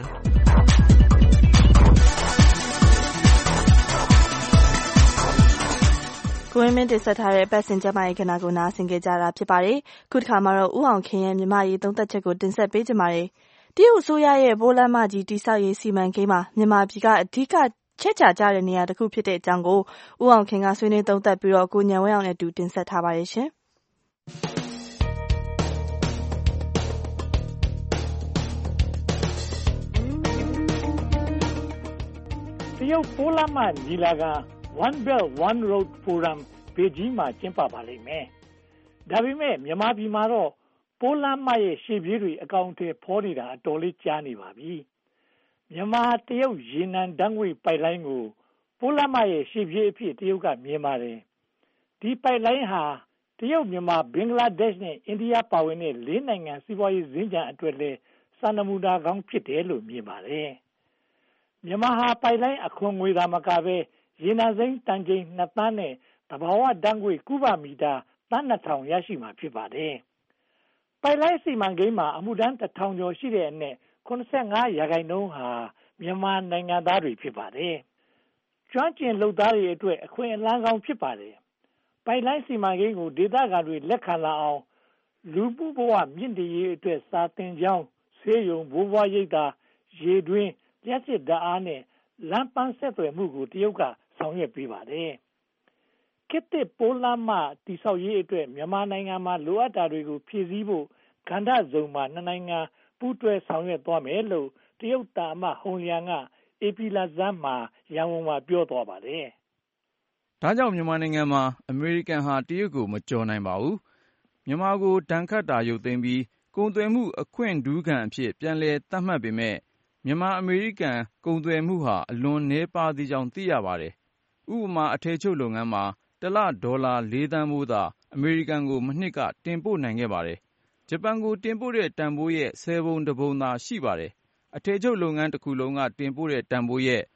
ကိုဝင်းမင်းတင်ဆက်ထားတဲ့ပတ်စင်ကျမရဲ့ခဏကိုနားဆင်ကြကြတာဖြစ်ပါတယ်ခုတစ်ခါမှာတော့ဦးအောင်ခင်ရဲ့မြမရေးသုံးသက်ချက်ကိုတင်ဆက်ပေးကြပါမယ်တရုတ်အစိုးရရဲ့ပိုးလမ်းမကြီးတိစောက်ရေးစီမံကိန်းမှာမြန်မာပြည်ကအဓိကချက်ချကြတဲ့နေရာတစ်ခုဖြစ်တဲ့အကြောင်းကိုဦးအောင်ခင်ကဆွေးနွေးသုံးသပ်ပြီးတော့ကိုညံဝဲအောင်နဲ့တူတင်ဆက်ထားပါတယ်ရှင်တရုတ်ပိုးလမ်းမညီလာခံ One Belt One Road Forum ပေကျင်းမှာကျင်းပပါလိမ့်မယ်ဒါပေမဲ့မြန်မာပြည်မှာတော့ပိုးလမ်းမရဲ့ရှေ့ပြေးတွေအကောင့်ထဲဖော်နေတာအတော်လေးကြားနေပါပြီမြန်မာတရုတ်ရေနံဓာတ်ငွေ့ပိုက်လိုင်းကိုပိုးလမ်းမရဲ့ရှေ့ပြေးအဖြစ်တရုတ်ကမြင်ပါတယ်ဒီပိုက်လိုင်းဟာတရုတ်မြန်မာဘင်္ဂလားဒေ့ရှ်နဲ့အိန္ဒိယပါဝင်တဲ့၄နိုင်ငံစီးပွားရေးစင်္ကြန်အတွက်လည်းစံနမူနာကောင်းဖြစ်တယ်လို့မြင်ပါတယ်မြန်မာဟာပိုက်လိုင်းအခွန်ငွေသာမကပဲရေနံစိမ်းတန်ချိန်2သန်းနဲ့သဘာဝဓာတ်ငွေ့ကုဗမီတာသန်း2000ရရှိမှာဖြစ်ပါတယ်ပိုက်လိုင်းစီမံကိန်းမှာအမှုထမ်း1000ကျော်ရှိတဲ့အနက်85%ဟာမြန်မာနိုင်ငံသားတွေဖြစ်ပါတယ်ကျွမ်းကျင်လုပ်သားတွေအတွက်အခွင့်အလမ်းကောင်းဖြစ်ပါတယ်ပိုက်လိုင်းစီမံကိန်းကိုဒေသခံတွေလက်ခံလာအောင်လူမှုဘဝမြင့်တင်ရေးအတွက်စာသင်ကျောင်းဆေးရုံဘိုးဘွားရိပ်သာရေတွင်းလျှပ်စစ်ဓာတ်အားနဲ့လမ်းပန်းဆက်သွယ်မှုကိုတရုတ်ကဆောင်ရွက်ပေးပါတယ်။ခေတ်သစ်ပိုးလမ်းမတည်ဆောက်ရေးအတွက်မြန်မာနိုင်ငံမှာလိုအပ်တာတွေကိုဖြည့်ဆည်းဖို့ကဏ္ဍစုံမှာနှစ်နိုင်ငံပူးတွဲဆောင်ရွက်သွားမယ်လို့တရုတ်တာမဟုံလျံကဧပြီလဆန်းမှာရန်ကုန်မှာပြောသွားပါတယ်။ဒါကြောင့်မြန်မာနိုင်ငံမှာအမေရိကန်ဟာတရုတ်ကိုမကျော်နိုင်ပါဘူး။မြန်မာကိုဒဏ်ခတ်တာရုပ်သိမ်းပြီးကုန်သွယ်မှုအခွင့်ထူးခံအဖြစ်ပြန်လည်သတ်မှတ်ပေမဲ့မြန်မာအမေရိကန်ကုန်သွယ်မှုဟာအလွန်နည်းပါးသေးကြောင်းသိရပါတယ်။ဥပမာအထည်ချုပ်လုပ်ငန်းမှာတစ်လဒေါ်လာ4 သန်းဖိုးသာအမေရိကန်ကိုမနှစ်ကတင်ပို့နိုင်ခဲ့ပါတယ်။ဂျပန်ကိုတင်ပို့တဲ့တန်ဖိုးရဲ့10 ပုံ 1 ပုံသာရှိပါတယ်။အထည်ချုပ်လုပ်ငန်းတစ်ခုလုံးကတင်ပို့တဲ့တန်ဖိုးရဲ့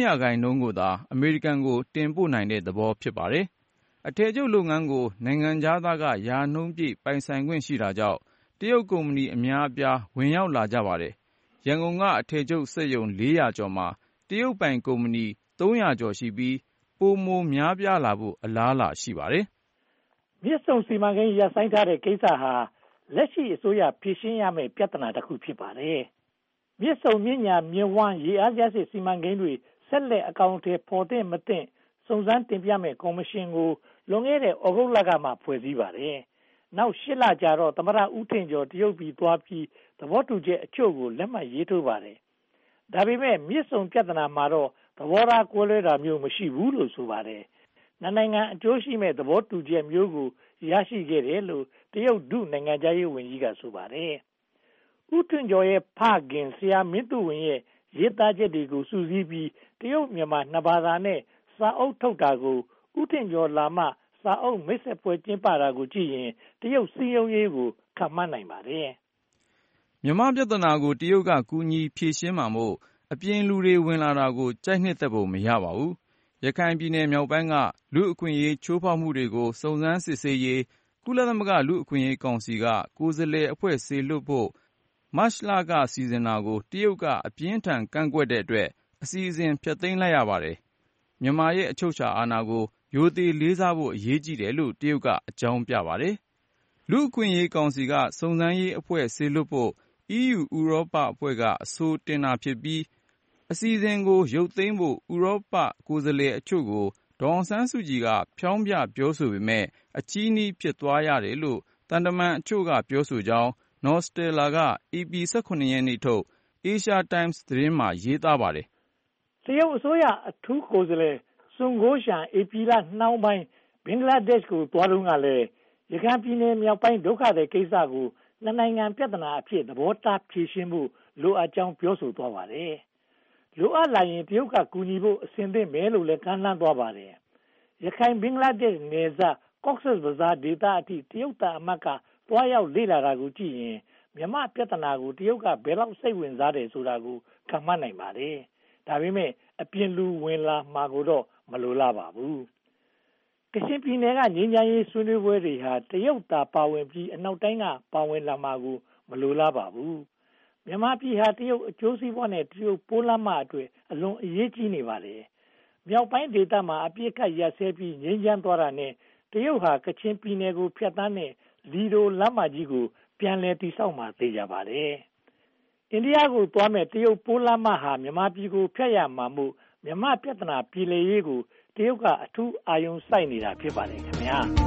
3% ကိုသာအမေရိကန်ကိုတင်ပို့နိုင်တဲ့သဘောဖြစ်ပါတယ်။အထည်ချုပ်လုပ်ငန်းကိုနိုင်ငံခြားသားကရာနှုန်းပြည့်ပိုင်ဆိုင်ခွင့်ရှိတာကြောင့်တရုတ်ကုမ္ပဏီအများအပြားဝင်ရောက်လာကြပါတယ်။ရန်ကုန်ကအထည်ချုပ်စက်ရုံ400 ကျော်မှာတရုတ်ပိုင်ကုမ္ပဏီ300 ကျော်ရှိပြီးပိုမိုများပြားလာဖို့အလားအလာရှိပါတယ်။မြစ်ဆုံစီမံကိန်းရပ်ဆိုင်းထားတဲ့ကိစ္စဟာလက်ရှိအစိုးရဖြေရှင်းရမယ့်ပြဿနာတစ်ခုဖြစ်ပါတယ်။မြစ်ဆုံမြစ်ညာမြစ်ဝှမ်းရေအားလျှပ်စစ်စီမံကိန်းတွေဆက်လက်အကောင်အထည်ဖော်သင့်မသင့်စုံစမ်းတင်ပြမယ့်ကော်မရှင်ကိုလွန်ခဲ့တဲ့ဩဂုတ်လကမှဖွဲ့စည်းပါတယ်။နောက်8 လကြာတော့သမ္မတဦးထင်ကျော်တရုတ်ပြည်သွားပြီးသဘောတူချက်အချို့ကိုလက်မှတ်ရေးထိုးပါတယ်။ဒါပေမဲ့မြစ်ဆုံပြဿနာမှာတော့သဘောထားကွဲလွဲတာမျိုးမရှိဘူးလို့ဆိုပါတယ်။နိုင်ငံအကျိုးရှိမဲ့သဘောတူချက်မျိုးကိုရရှိခဲ့တယ်လို့တရုတ်ဒုနိုင်ငံခြားရေးဝန်ကြီးကဆိုပါတယ်။ဦးထင်ကျော်ရဲ့ဖခင်ဆရာမင်းသူဝင်းရဲ့ရေးသားချက်တွေကိုစုစည်းပြီးတရုတ်မြန်မာနှစ်ဘာသာနဲ့စာအုပ်ထုတ်တာကိုဦးထင်ကျော်လာမှစာအုပ်မိတ်ဆက်ပွဲကျင်းပတာကိုကြည့်ရင်တရုတ်စည်းရုံးရေးကိုခန့်မှန်းနိုင်ပါတယ်။မြန်မာပြဿနာကိုတရုတ်ကကူညီဖြေရှင်းမှာမို့အပြင်လူတွေဝင်လာတာကိုကြိုက်နှစ်သက်ဖို့မရပါဘူး။ရခိုင်ပြည်နယ်မြောက်ပိုင်းကလူအခွင့်အရေးချိုးဖောက်မှုတွေကိုစုံစမ်းစစ်ဆေးရေးကုလသမဂ္ဂလူအခွင့်အရေးကောင်စီကကိုယ်စားလှယ်အဖွဲ့စေလွှတ်ဖို့မတ်လကစီစဉ်တာကိုတရုတ်ကအပြင်းထန်ကန့်ကွက်တဲ့အတွက်အစီအစဉ်ဖျက်သိမ်းလိုက်ရပါတယ်။မြန်မာရဲ့အချုပ်အခြာအာဏာကိုရိုသေလေးစားဖို့အရေးကြီးတယ်လို့တရုတ်ကအကြောင်းပြပါတယ်။လူ့အခွင့်အရေးကောင်စီကစုံစမ်းရေးအဖွဲ့စေလွှတ်ဖို့ EU ဥရောပအဖွဲ့ကအဆိုတင်တာဖြစ်ပြီးအစီအစဉ်ကိုရုပ်သိမ်းဖို့ဥရောပကိုယ်စားလှယ်အချို့ကိုဒေါ်အောင်ဆန်းစုကြည်ကဖြောင်းပြပြောဆိုပေမဲ့အချည်းနှီးဖြစ်သွားရတယ်လို့သံတမန်အချို့ကပြောဆိုကြောင်းနော်စတယ်လာက EP 18 ရက်နေ့ထုတ် Asia Times သတင်းမှာရေးသားပါတယ်။တရုတ်အစိုးရအထူးကိုယ်စားလှယ်ဆွန်ဂိုးရှန်ဧပြီလနှောင်းပိုင်းဘင်္ဂလားဒေ့ရှ်ကိုသွားတုန်းကလည်းရခိုင်ပြည်နယ်မြောက်ပိုင်းဒုက္ခသည်ကိစ္စကိုနှစ်နိုင်ငံပြဿနာအဖြစ်သဘောထားဖြေရှင်းဖို့လိုအပ်ကြောင်းပြောဆိုသွားပါတယ်။လိုအပ်လာရင်တရုတ်ကကူညီဖို့အစဉ်သင့်မယ်လို့လည်းကမ်းလှမ်းသွားပါတယ်။ရခိုင်ဘင်္ဂလားဒေ့ရှ်နယ်စပ် Cox's Bazar ဒေသအထိတရုတ်တပ်အမတ်ကသွားရောက်လေ့လာတာကိုကြည့်ရင်မြန်မာပြဿနာကိုတရုတ်ကဘယ်လောက်စိတ်ဝင်စားတယ်ဆိုတာကိုခန့်မှန်းနိုင်ပါတယ်။ဒါပေမဲ့အပြင်လူဝင်လာမှာကိုတော့မလိုလားပါဘူး။ကချင်ပြည်နယ်ကငြိမ်းချမ်းရေးဆွေးနွေးပွဲတွေဟာတရုတ်သာပါဝင်ပြီးအနောက်တိုင်းကပါဝင်လာမှာကိုမလိုလားပါဘူး။မြန်မာပြည်ဟာတရုတ်အကျိုးစီးပွားနဲ့တရုတ်ပိုးလမ်းမအတွက်အလွန်အရေးကြီးနေပါတယ်။မြောက်ပိုင်းဒေသမှာအပြစ်ခတ်ရပ်စဲပြီးငြိမ်းချမ်းသွားတာနဲ့တရုတ်ဟာကချင်ပြည်နယ်ကိုဖျက်ဆီးတဲ့လီဒိုလမ်းမကြီးကိုပြန်လည်တည်ဆောက်မှာသိကြပါတယ်။အိန္ဒိယကိုသွားမဲ့တရုတ်ပိုးလမ်းမဟာမြန်မာပြည်ကိုဖျက်ရမှာမို့မြန်မာပြဿနာပြည်လည်ရေးကိုတရုတ်ကအထူးအာရုံစိုက်နေတာဖြစ်ပါတယ်ခင်ဗျာ။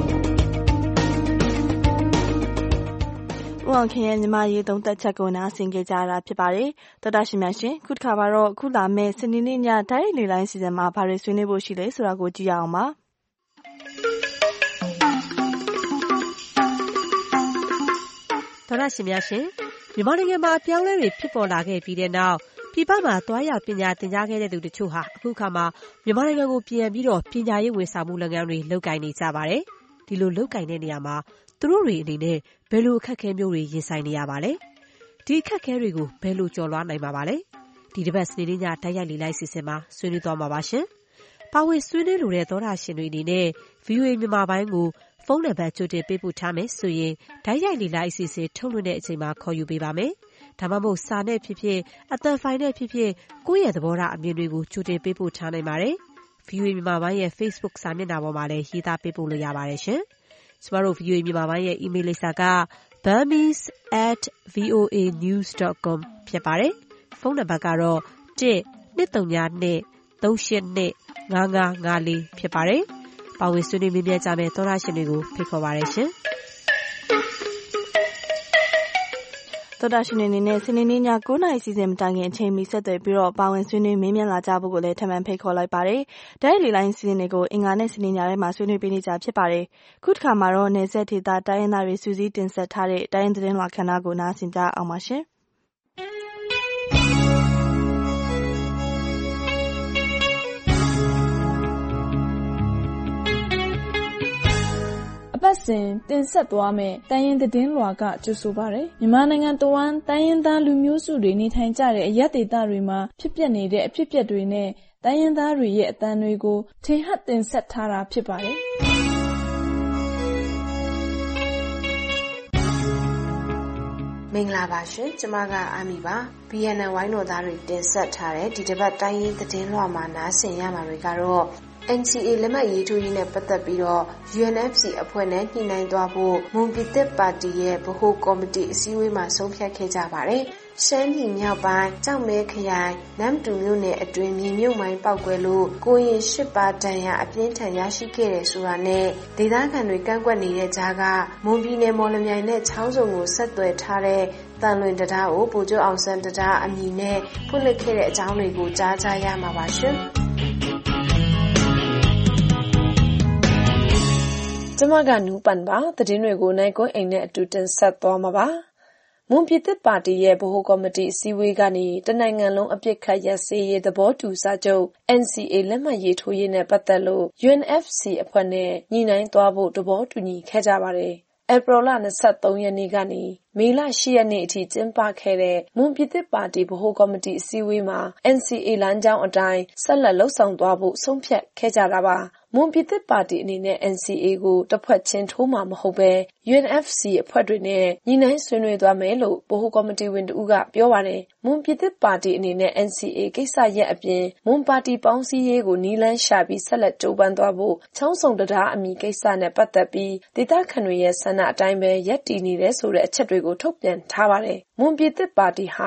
ဦးအောင်ခင်ရဲ့မြန်မာရေးသုံးသက်ချက်ကိုနားဆင်ကြကြတာဖြစ်ပါတယ်။သောတာရှင်များရှင်ခုတစ်ခါမှာတော့ခုလာမဲ့စနေနေ့ညဓာတ်ရိုက်လေလိုင်းစီစဉ်မှာဘာတွေဆွေးနွေးဖို့ရှိလဲဆိုတာကိုကြည့်ရအောင်ပါ။သောတာရှင်များရှင်မြန်မာနိုင်ငံမှာအပြောင်းအလဲတွေဖြစ်ပေါ်လာခဲ့ပြီးတဲ့နောက်ပြည်ပမှာသွားရောက်ပညာသင်ကြားခဲ့တဲ့သူတချို့ဟာအခုခါမှာမြန်မာနိုင်ငံကိုပြန်ပြီးတော့ပညာရေးဝန်ဆောင်မှုလုပ်ငန်းတွေလုပ်ကိုင်နေကြပါတယ်။ဒီလိုလုပ်ကိုင်တဲ့နေရာမှာသူတို့တွေအနေနဲ့ဘယ်လိုအခက်အခဲမျိုးတွေရင်ဆိုင်နေရပါလဲ။ဒီအခက်အခဲတွေကိုဘယ်လိုကျော်လွှားနိုင်မှာပါလဲ။ဒီတစ်ပတ်စနေနေ့ညဓာတ်ရိုက်လေလိုက်စီစဉ်မှာဆွေးနွေးသွားမှာပါရှင်။ပါဝင်ဆွေးနွေးလိုတဲ့သောတာရှင်တွေအနေနဲ့ VOA မြန်မာပိုင်းကိုဖုန်းနံပါတ်ကြိုတင်ပေးပို့ထားမယ်ဆိုရင်ဓာတ်ရိုက်လေလိုက်အစီအစဉ်ထုတ်လွှင့်တဲ့အချိန်မှာခေါ်ယူပေးပါမယ်။ဒါမှမဟုတ်စာနဲ့ဖြစ်ဖြစ်အသံဖိုင်နဲ့ဖြစ်ဖြစ်ကိုယ့်ရဲ့သဘောထားအမြင်တွေကိုကြိုတင်ပေးပို့ထားနိုင်ပါတယ်။ VOA မြန်မာပိုင်းရဲ့ Facebook စာမျက်နှာပေါ်မှာလည်းရေးသားပေးပို့လို့ရပါတယ်ရှင်။ကျမတို့ VOA မြန်မာပိုင်းရဲ့ email လိပ်စာက burmese@voanews.com ဖြစ်ပါတယ်။ဖုန်းနံပါတ်ကတော့ 1-232-382-5554 ဖြစ်ပါတယ်။ပါဝင်ဆွေးနွေးမေးမြန်းကြမယ့်သောတရှင်တွေကိုဖိတ်ခေါ်ပါတယ်ရှင်။သောတာရှင်အနေနဲ့စနေနေ့ည9:00 နာရီစီစဉ်မတိုင်ခင်အချိန်မီဆက်သွယ်ပြီးတော့ပါဝင်ဆွေးနွေးမေးမြန်းလာကြဖို့ကိုလည်းထပ်မံဖိတ်ခေါ်လိုက်ပါတယ်။တိုက်လေလိုင်းစီစဉ်တွေကိုအင်္ဂါနဲ့စနေညထဲမှာဆွေးနွေးပေးနေကြဖြစ်ပါတယ်။ခုတစ်ခါမှာတော့နယ်စပ်ဒေသတိုင်းရင်းသားတွေစူးစီးတင်ဆက်ထားတဲ့တိုင်းရင်းသတင်းလွှာခဏကိုနားဆင်ကြအောင်ပါရှင်။ပတ်စဉ်တင်ဆက်သွားမယ်တိုင်းရင်းသတင်းလွှာကကြိုဆိုပါရယ်မြန်မာနိုင်ငံတဝန်းတိုင်းရင်းသားလူမျိုးစုတွေနေထိုင်ကြတဲ့အရပ်ဒေသတွေမှာဖြစ်ပျက်နေတဲ့အဖြစ်အပျက်တွေနဲ့တိုင်းရင်းသားတွေရဲ့အသံတွေကိုထင်ဟပ်တင်ဆက်ထားတာဖြစ်ပါတယ်မင်္ဂလာပါရှင်ကျမကအာမီပါ BNN ဝိုင်းတော်သားတွေတင်ဆက်ထားတဲ့ဒီတစ်ပတ်တိုင်းရင်းသတင်းလွှာမှာနားဆင်ရမှာတွေကတော့NCA လက်မှတ်ရေးထိုးရေးနဲ့ပတ်သက်ပြီးတော့ UNFC အဖွဲ့နဲ့ညှိနှိုင်းသွားဖို့မွန်ပြည်သစ်ပါတီရဲ့ဗဟိုကော်မတီအစည်းအဝေးမှာဆုံးဖြတ်ခဲ့ကြပါတယ်။ရှမ်းပြည်မြောက်ပိုင်းကြောက်မဲခရိုင်နမ်တူမြို့နယ်အတွင်းမြေမြုပ်မိုင်းပေါက်ကွဲလို့ကိုရင်8ပါးဒဏ်ရာအပြင်းထန်ရရှိခဲ့တယ်ဆိုတာနဲ့ဒေသခံတွေကန့်ကွက်နေတဲ့ကြားကမွန်ပြည်နယ်မော်လမြိုင်နဲ့ချောင်းစုံကိုဆက်သွယ်ထားတဲ့တန်လွင်တရားကိုဗိုလ်ချုပ်အောင်ဆန်းတရားအမည်နဲ့ဖွင့်လှစ်ခဲ့တဲ့အကြောင်းတွေကိုကြားကြရမှာပါရှင်။ကျမကနူးပန်ပါသတင်းတွေကိုနိုင်ကွန်းအိမ်နဲ့အတူတင်ဆက်သွားမှာပါမွန်ပြည်သစ်ပါတီရဲ့ဗဟိုကော်မတီအစည်းအဝေးကနေတနိုင်ငံလုံးအပြစ်ခတ်ရပ်စဲရေးသဘောတူစာချုပ် NCA လက်မှတ်ရေးထိုးရေးနဲ့ပတ်သက်လို့ UNFC အဖွဲ့နဲ့ညှိနှိုင်းသွားဖို့သဘောတူညီခဲ့ကြပါတယ်ဧပြီလ23ရက်နေ့ကနေမေလ10ရက်နေ့အထိကျင်းပခဲ့တဲ့မွန်ပြည်သစ်ပါတီဗဟိုကော်မတီအစည်းအဝေးမှာ NCA လမ်းကြောင်းအတိုင်းဆက်လက်လှုပ်ဆောင်သွားဖို့ဆုံးဖြတ်ခဲ့ကြတာပါမွန်ပြည်သစ်ပါတီအနေနဲ့ NCA ကိုတစ်ဖွဲ့ချင်းထိုးမှာမဟုတ်ဘဲ UNFC အဖွဲ့တွေနဲ့ညှိနှိုင်းဆွေးနွေးသွားမယ်လို့ဗဟိုကော်မတီဝင်တဦးကပြောပါတယ်မွန်ပြည်သစ်ပါတီအနေနဲ့ NCA ကိစ္စရပ်အပြင်မွန်ပါတီပေါင်းစည်းရေးကိုနီးလန်းရှာပြီးဆက်လက်ကြိုးပမ်းသွားဖို့ချောင်းစုံတရားအမည်ကိစ္စနဲ့ပတ်သက်ပြီးဒေသခံတွေရဲ့ဆန္ဒအတိုင်းပဲရပ်တည်နေတဲ့ဆိုတဲ့အချက်တွေကိုထုတ်ပြန်ထားပါတယ်မွန်ပြည်သစ်ပါတီဟာ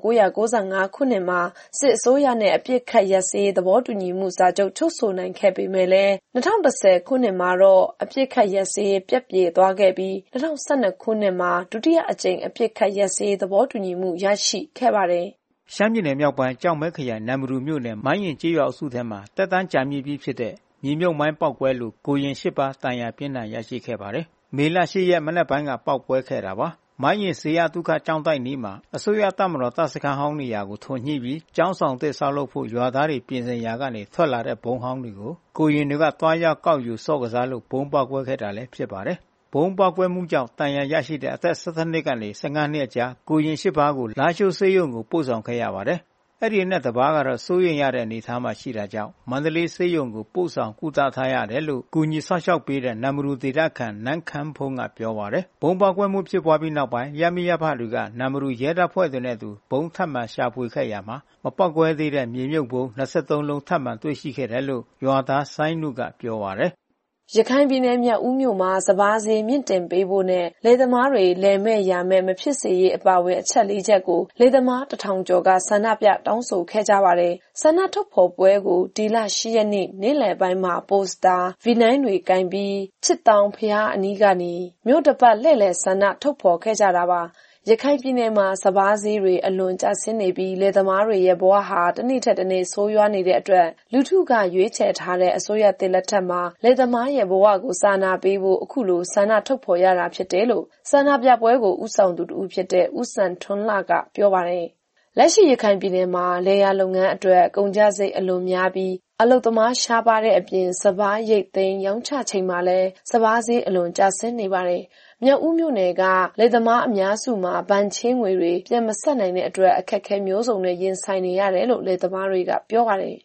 1995ခုနှစ်မှာစစ်အစိုးရနဲ့အပြစ်ခတ်ရပ်စဲရေးသဘောတူညီမှုစာချုပ်ချုပ်ဆိုနိုင်ခဲ့ပေမဲ့လည်း2010ခုနှစ်မှာတော့အပြစ်ခတ်ရပ်စဲရေးပြတ်ပြေသွားခဲ့ပြီး2012ခုနှစ်မှာဒုတိယအကြိမ်အပြစ်ခတ်ရပ်စဲရေးသဘောတူညီမှုရရှိခဲ့ပါတယ်ရှမ်းပြည်နယ်မြောက်ပိုင်းကြောက်မဲခရိုင်နမ်မတူမြို့နယ်မိုင်းရင်ကျေးရွာအစုထဲမှာတက်တန်းကြာမြင့်ပြီးဖြစ်တဲ့မြေမြုပ်မိုင်းပေါက်ကွဲလို့ကိုရင်8ပါးတန်ရာပြင်းထန်ရရှိခဲ့ပါတယ်မေလ10ရက်မနက်ပိုင်းကပေါက်ကွဲခဲ့တာပါမိုင်းရင်ဇေယျဒုက္ခကျောင်းတိုက်နီးမှာအစိုးရတပ်မတော်တပ်စခန်းဟောင်းနေရာကိုထွန်ညှိပြီးကျောင်းဆောင်သစ်ဆောက်လုပ်ဖို့ရွာသားတွေပြင်ဆင်ရာကနေထွက်လာတဲ့ဘုံဟောင်းတွေကိုကိုရင်တွေကတွားရောက်ကောက်ယူစော့ကစားလို့ဘုံပေါက်ကွဲခဲ့တာလည်းဖြစ်ပါတယ်ဘုံပေါက်ကွဲမှုကြောင့်တန်ရာရရှိတဲ့အသက်17နှစ်ကနေ15နှစ်အကြားကိုရင်8ပါးကိုလာရှိုးဆေးရုံကိုပို့ဆောင်ခဲ့ရပါတယ်အဲ့ဒီနဲ့တပါးကတော့စိုးရင်ရတဲ့အနေအထားမှာရှိတာကြောင့်မန္တလေးဆေးရုံကိုပို့ဆောင်ကုသထားရတယ်လို့ကုညီဆောက်ရှောက်ပေးတဲ့နမ်မတူဒေသခံနန်းခမ်းဖုံးကပြောပါတယ်ဘုံပေါက်ကွဲမှုဖြစ်ပွားပြီးနောက်ပိုင်းရမီရဖတွေကနမ်မတူရဲတပ်ဖွဲ့တွေနဲ့သူဘုံထပ်မံရှာဖွေခဲ့ရမှာမပေါက်ကွဲသေးတဲ့မြေမြုပ်ဘုံ23လုံးထပ်မံတွေ့ရှိခဲ့တယ်လို့ရွာသားဆိုင်းနုကပြောပါတယ်ရခိုင်ပြည်နယ်မြောက်ဦးမြို့မှာစပါးဈေးမြင့်တင်ပေးဖို့နဲ့လယ်သမားတွေလယ်မဲ့ရမဲ့မဖြစ်စေရေးအပါအဝင်အချက်၄ချက်ကိုလယ်သမား1000ကျော်ကဆန္ဒပြတောင်းဆိုခဲ့ကြပါတယ်။ဆန္ဒထုတ်ဖော်ပွဲကိုဒီလ10ရက်နေ့နေ့လယ်ပိုင်းမှာပိုစတာဗီနိုင်းတွေကင်ပြီးချစ်တောင်ဖျားအနီးကနေမြို့တစ်ပတ်လှည့်လည်ဆန္ဒထုတ်ဖော်ခဲ့ကြတာပါ။ရခိုင်ပြည်နယ်မှာစပါးဈေးတွေအလွန်ကျဆင်းနေပြီးလယ်သမားတွေရဲ့ဘဝဟာတစ်နေ့ထက်တစ်နေ့ဆိုးရွားနေတဲ့အတွက်လူထုကရွေးချယ်ထားတဲ့အစိုးရတစ်လက်ထက်မှာလယ်သမားရဲ့ဘဝကိုစာနာပေးဖို့အခုလိုဆန္ဒထုတ်ဖော်ရတာဖြစ်တယ်လို့ဆန္ဒပြပွဲကိုဦးဆောင်သူတူဖြစ်တဲ့ဦးစံထွန်းလှကပြောပါတယ်။လက်ရှိရခိုင်ပြည်နယ်မှာလယ်ယာလုပ်ငန်းအတွက်ကုန်ကျစရိတ်အလွန်များပြီးအလုပ်သမားရှားပါတဲ့အပြင်စပါးရိတ်သိမ်းရောင်းချချိန်မှာလည်းစပါးဈေးအလွန်ကျဆင်းနေပါတယ်။မြောက်ဦးမြို့နယ်ကလယ်သမားအများစုမှာဗန်ချင်းငွေတွေပြန်မဆက်နိုင်တဲ့အတွက်အခက်အခဲမျိုးစုံနဲ့ရင်ဆိုင်နေရတယ်လို့လယ်သမားတွေကပြောပါတယ်။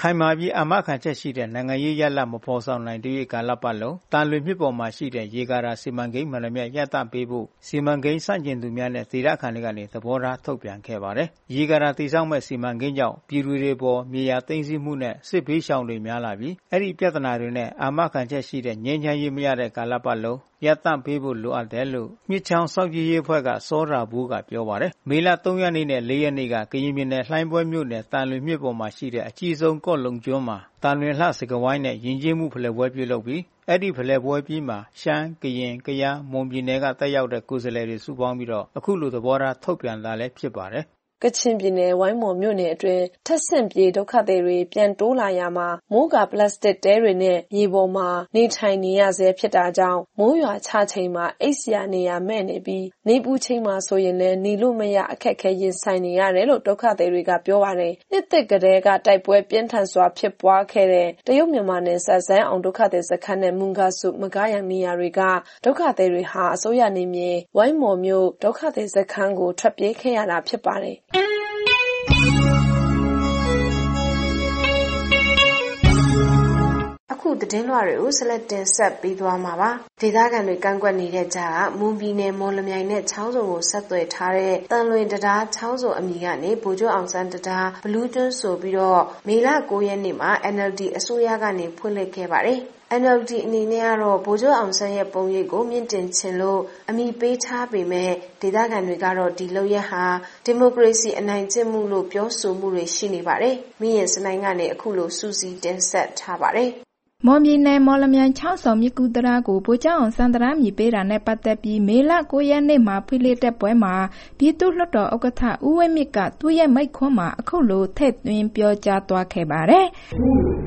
ခိုင်မာပြီးအာမခံချက်ရှိတဲ့နိုင်ငံရေးရလဒ်မဖော်ဆောင်နိုင်တဲ့ကာလပတ်လုံးတန်လွင်မြစ်ပေါ်မှာရှိတဲ့ရေကာတာစီမံကိန်းမှန်သမျှရပ်တန့်ပေးဖို့စီမံကိန်းစတင်သူများနဲ့ဒေသခံတွေကနေသဘောထားထုတ်ပြန်ခဲ့ပါတယ်။ရေကာတာတည်ဆောက်မဲ့စီမံကိန်းကြောင့်ပြည်သူတွေပေါ်မြေယာသိမ်းဆည်းမှုနဲ့စစ်ဘေးရှောင်တွေများလာပြီးအဲ့ဒီပြဿနာတွေနဲ့အာမခံချက်ရှိတဲ့ငြိမ်းချမ်းရေးမရတဲ့ကာလပတ်လုံးရပ်တန့်ပေးဖို့လိုအပ်တယ်လို့မြစ်ချောင်းစောင့်ကြည့်ရေးအဖွဲ့ကစောရာဘူးကပြောပါတယ်။မေလ 3 ရက်နေ့နဲ့ 4 ရက်နေ့ကကရင်ပြည်နယ်လှိုင်းပွဲမြို့နယ်တန်လွင်မြစ်ပေါ်မှာရှိတဲ့အကြီးဆုံးကော့လုံကျွန်းမှာတန်လွင်လှစကဝိုင်းနဲ့ယဉ်ကျေးမှုဖလှယ်ပွဲပြုလုပ်ပြီးအဲ့ဒီဖလှယ်ပွဲပြီးမှာရှမ်းကရင်ကယားမွန်ပြည်နယ်ကတက်ရောက်တဲ့ကိုယ်စားလှယ်တွေစုပေါင်းပြီးတော့အခုလိုသဘောထားထုတ်ပြန်လာလည်းဖြစ်ပါတယ်။ကချင်ပြည်နယ်ဝိုင်းမော်မြို့နယ်အတွင်းထက်ဆင့်ပြေဒုက္ခသည်တွေပြန်တိုးလာရမှာမိုးကာပလတ်စတစ်တဲတွေနဲ့မြေပေါ်မှာနေထိုင်နေရဆဲဖြစ်တာကြောင့်မိုးရွာချချိန်မှာအိပ်စရာနေရာမဲ့နေပြီးနေပူချိန်မှာဆိုရင်လည်းနေလို့မရအခက်ခဲရင်ဆိုင်နေရတယ်လို့ဒုက္ခသည်တွေကပြောပါတယ်။နှစ်သက်ကြတဲ့ကတိုက်ပွဲပြင်းထန်စွာဖြစ်ပွားခဲ့တဲ့တရုတ်မြန်မာနယ်စပ်ဇန်အောင်ဒုက္ခသည်စခန်းနဲ့မုန်ဂါဆုမကားရန်နေရာတွေကဒုက္ခသည်တွေဟာအစိုးရနေမြေဝိုင်းမော်မြို့ဒုက္ခသည်စခန်းကိုထွက်ပြေးခဲ့ရတာဖြစ်ပါတယ်။အခုသတင်းလွှာတွေကိုဆက်လက်တင်ဆက်ပေးသွားမှာပါဒေသခံတွေကန့်ကွက်နေတဲ့ကြားကမွန်ပြည်နယ်မော်လမြိုင်နဲ့ချောင်းစုံကိုဆက်သွယ်ထားတဲ့တန်လွင်တရားချောင်းစုံအမည်ကနေဗိုလ်ချုပ်အောင်ဆန်းတရားဘလူးကျွန်းဆိုပြီးတော့မေလ 9 ရက်နေ့မှာ NLD အစိုးရကနေဖွင့်လှစ်ခဲ့ပါတယ်NLD အနေနဲ့ကတော့ဗိုလ်ချုပ်အောင်ဆန်းရဲ့ပုံရိပ်ကိုမြင့်တင်ခြင်းလို့အမိပေးထားပေမဲ့ဒေသခံတွေကတော့ဒီလုပ်ရက်ဟာဒီမိုကရေစီအနိုင်ကျင့်မှုလို့ပြောဆိုမှုတွေရှိနေပါတယ်။မင်းရင်စနိုင်ကနေအခုလိုစူးစီးတင်ဆက်ထားပါတယ်။မွန်ပြည်နယ်မော်လမြိုင်ချောင်းဆောင်မြကူတရာကိုဗိုလ်ချုပ်အောင်ဆန်းတရားမြည်ပေးတာနဲ့ပတ်သက်ပြီးမေလ 9 ရက်နေ့မှာဖွင့်လှစ်တဲ့ပွဲမှာပြည်သူ့လွှတ်တော်ဥက္ကဋ္ဌဦးဝင်းမြင့်ကသူ့ရဲ့မိန့်ခွန်းမှာအခုလိုထည့်သွင်းပြောကြားသွားခဲ့ပါတယ်။ဒီ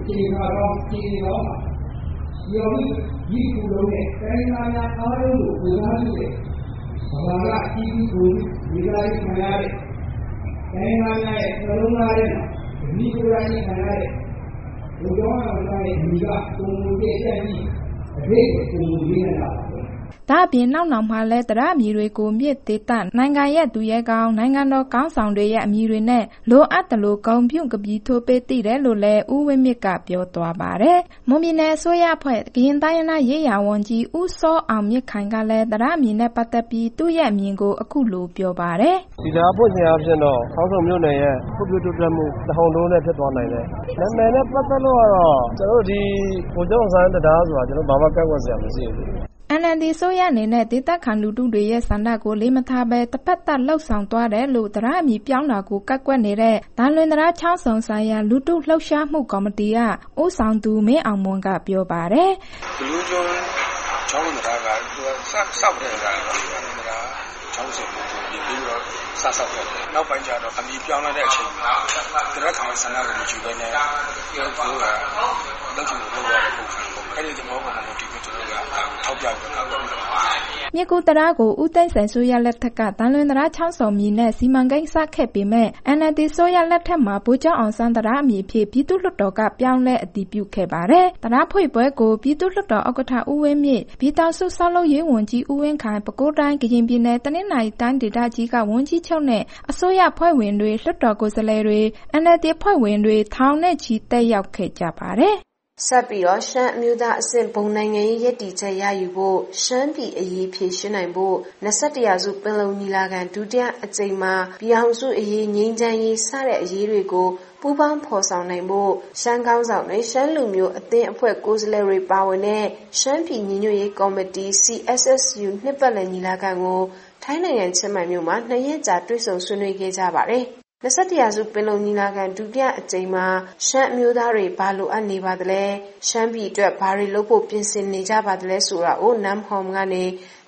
ကူလုံးနဲ့တိုင်းသားများအားလုံးကိုကိုယ်စားပြုတဲ့ဘာသာအကြီးကြီးကိုဒီလာရေးခံရတဲ့တိုင်းသားများရဲ့နှလုံးသားထဲမှာဒီကိုယ်တိုင်ခံရတဲ့ဘုရားအောင်ရဲ့မိကပုံမူတဲ့ချက်ကြီးအရေးကိုပုံမူရင်းနေတာဒါအပြင်နောက်မှာလည်းတရားအမည်တွေကိုမြစ်ဒေသနိုင်ငံရဲ့သူရဲကောင်းနိုင်ငံတော်ကောင်းဆောင်တွေရဲ့အမည်တွေနဲ့လိုအပ်တယ်လို့ဂုဏ်ပြုကပီးထိုးပေးသိတယ်လို့လည်းဦးဝင်းမြင့်ကပြောသွားပါတယ်။မွန်ပြည်နယ်အစိုးရအဖွဲ့ကရင်တိုင်းရင်းသားရေးရာဝန်ကြီးဦးစောအောင်မြင့်ခိုင်ကလည်းတရားအမည်နဲ့ပတ်သက်ပြီးသူ့ရဲ့အမြင်ကိုအခုလိုပြောပါတယ်။ဒီတရားပွင့်ခြင်းအဖြစ်တော့ခေါင်းဆောင်မြို့နယ်ရဲ့ဖွံ့ဖြိုးတိုးတက်မှုတဟုန်ထိုးနဲ့ဖြစ်သွားနိုင်တယ်။နာမည်နဲ့ပတ်သက်လို့ကတော့ကျွန်တော်ဒီဗိုလ်ချုပ်အောင်ဆန်းတရားဆိုတာကျွန်တော်ဘာမှကန့်ကွက်စရာမရှိဘူး။ NLD ဆိုရအနေနဲ့ဒေသခံလူထုတွေရဲ့ဆန္ဒကိုလေးမထားဘဲတပတ်သက်လှုပ်ဆောင်သွားတယ်လို့တရားအမည်ပြောင်းတာကိုကန့်ကွက်နေတဲ့တန်လွင်တရားချောင်းဆောင်ဆိုင်ရာလူထုလှုပ်ရှားမှုကော်မတီကဦးဆောင်သူမင်းအောင်မွန်ကပြောပါတယ်။ဘလူးကျွန်းချောင်းတရားကသူကစောက်တဲ့တရားချောင်းဆောင်ကိုပြီးတော့စောက်တယ်။နောက်ပိုင်းကျတော့အမည်ပြောင်းလာတဲ့အချိန်မှာတရားခံဆန္ဒကိုမကြည့်ဘဲနဲ့ပြောကလုပ်ချင်လို့လုပ်ရတဲ့ပုံစံပေါ့။အဲဒီသဘောပေါ်မှာဒီကကျွန်တော်ကထောက်ပြကြတာပေါ့။မြကူတရားကိုဦးသိန်းစိန်ဆိုရလက်ထက်ကတန်လွင်တရားချောင်းဆောင်မြည်နဲ့စီမံကိန်းစခဲ့ပေမဲ့ NLD ဆိုရလက်ထက်မှာဗိုလ်ချုပ်အောင်ဆန်းတရားအမည်ဖြစ်ပြည်သူ့လွှတ်တော်ကပြောင်းလဲအတည်ပြုခဲ့ပါတယ်။တရားဖွင့်ပွဲကိုပြည်သူ့လွှတ်တော်ဥက္ကဋ္ဌဦးဝင်းမြင့်ပြည်ထောင်စုဆောက်လုပ်ရေးဝန်ကြီးဦးဝင်းခိုင်ပဲခူးတိုင်းကရင်ပြည်နယ်တနင်္သာရီတိုင်းဒေသကြီးကဝန်ကြီးချုပ်နဲ့အစိုးရဖွဲ့ဝင်တွေလွှတ်တော်ကိုယ်စားလှယ်တွေ NLD ဖွဲ့ဝင်တွေထောင်နဲ့ချီတက်ရောက်ခဲ့ကြပါတယ်။ဆက်ပြီးတော့ရှမ်းအမျိုးသားအဆင့်ဘုံနိုင်ငံရေးရည်တည်ချက်ရယူဖို့ရှမ်းပြည်အရေးဖြေရှင်းနိုင်ဖို့21ရာစုပင်လုံညီလာခံဒုတိယအကြိမ်မှာပြည်အောင်စုအရေးငြိမ်းချမ်းရေးစတဲ့အရေးတွေကိုပူးပေါင်းဖော်ဆောင်နိုင်ဖို့ရှမ်းကောင်းဆောင်တွေရှမ်းလူမျိုးအသင်းအဖွဲ့ကိုယ်စားလှယ်တွေပါဝင်တဲ့ရှမ်းပြည်ညီညွတ်ရေးကော်မတီ CSSU နှစ်ပတ်လည်ညီလာခံကိုထိုင်းနိုင်ငံချင်းမိုင်မြို့မှာ2 ရက်ကြာတွေ့ဆုံဆွေးနွေးခဲ့ကြပါတယ်။21ရာစုပင်လုံညီလာခံဒုတိယအကြိမ်မှာရှမ်းအမျိုးသားတွေဘာလိုအပ်နေပါသလဲရှမ်းပြည်အတွက်ဘာတွေလုပ်ဖို့ပြင်ဆင်နေကြပါသလဲဆိုတာကိုနမ်ဟော်မ်ကနေ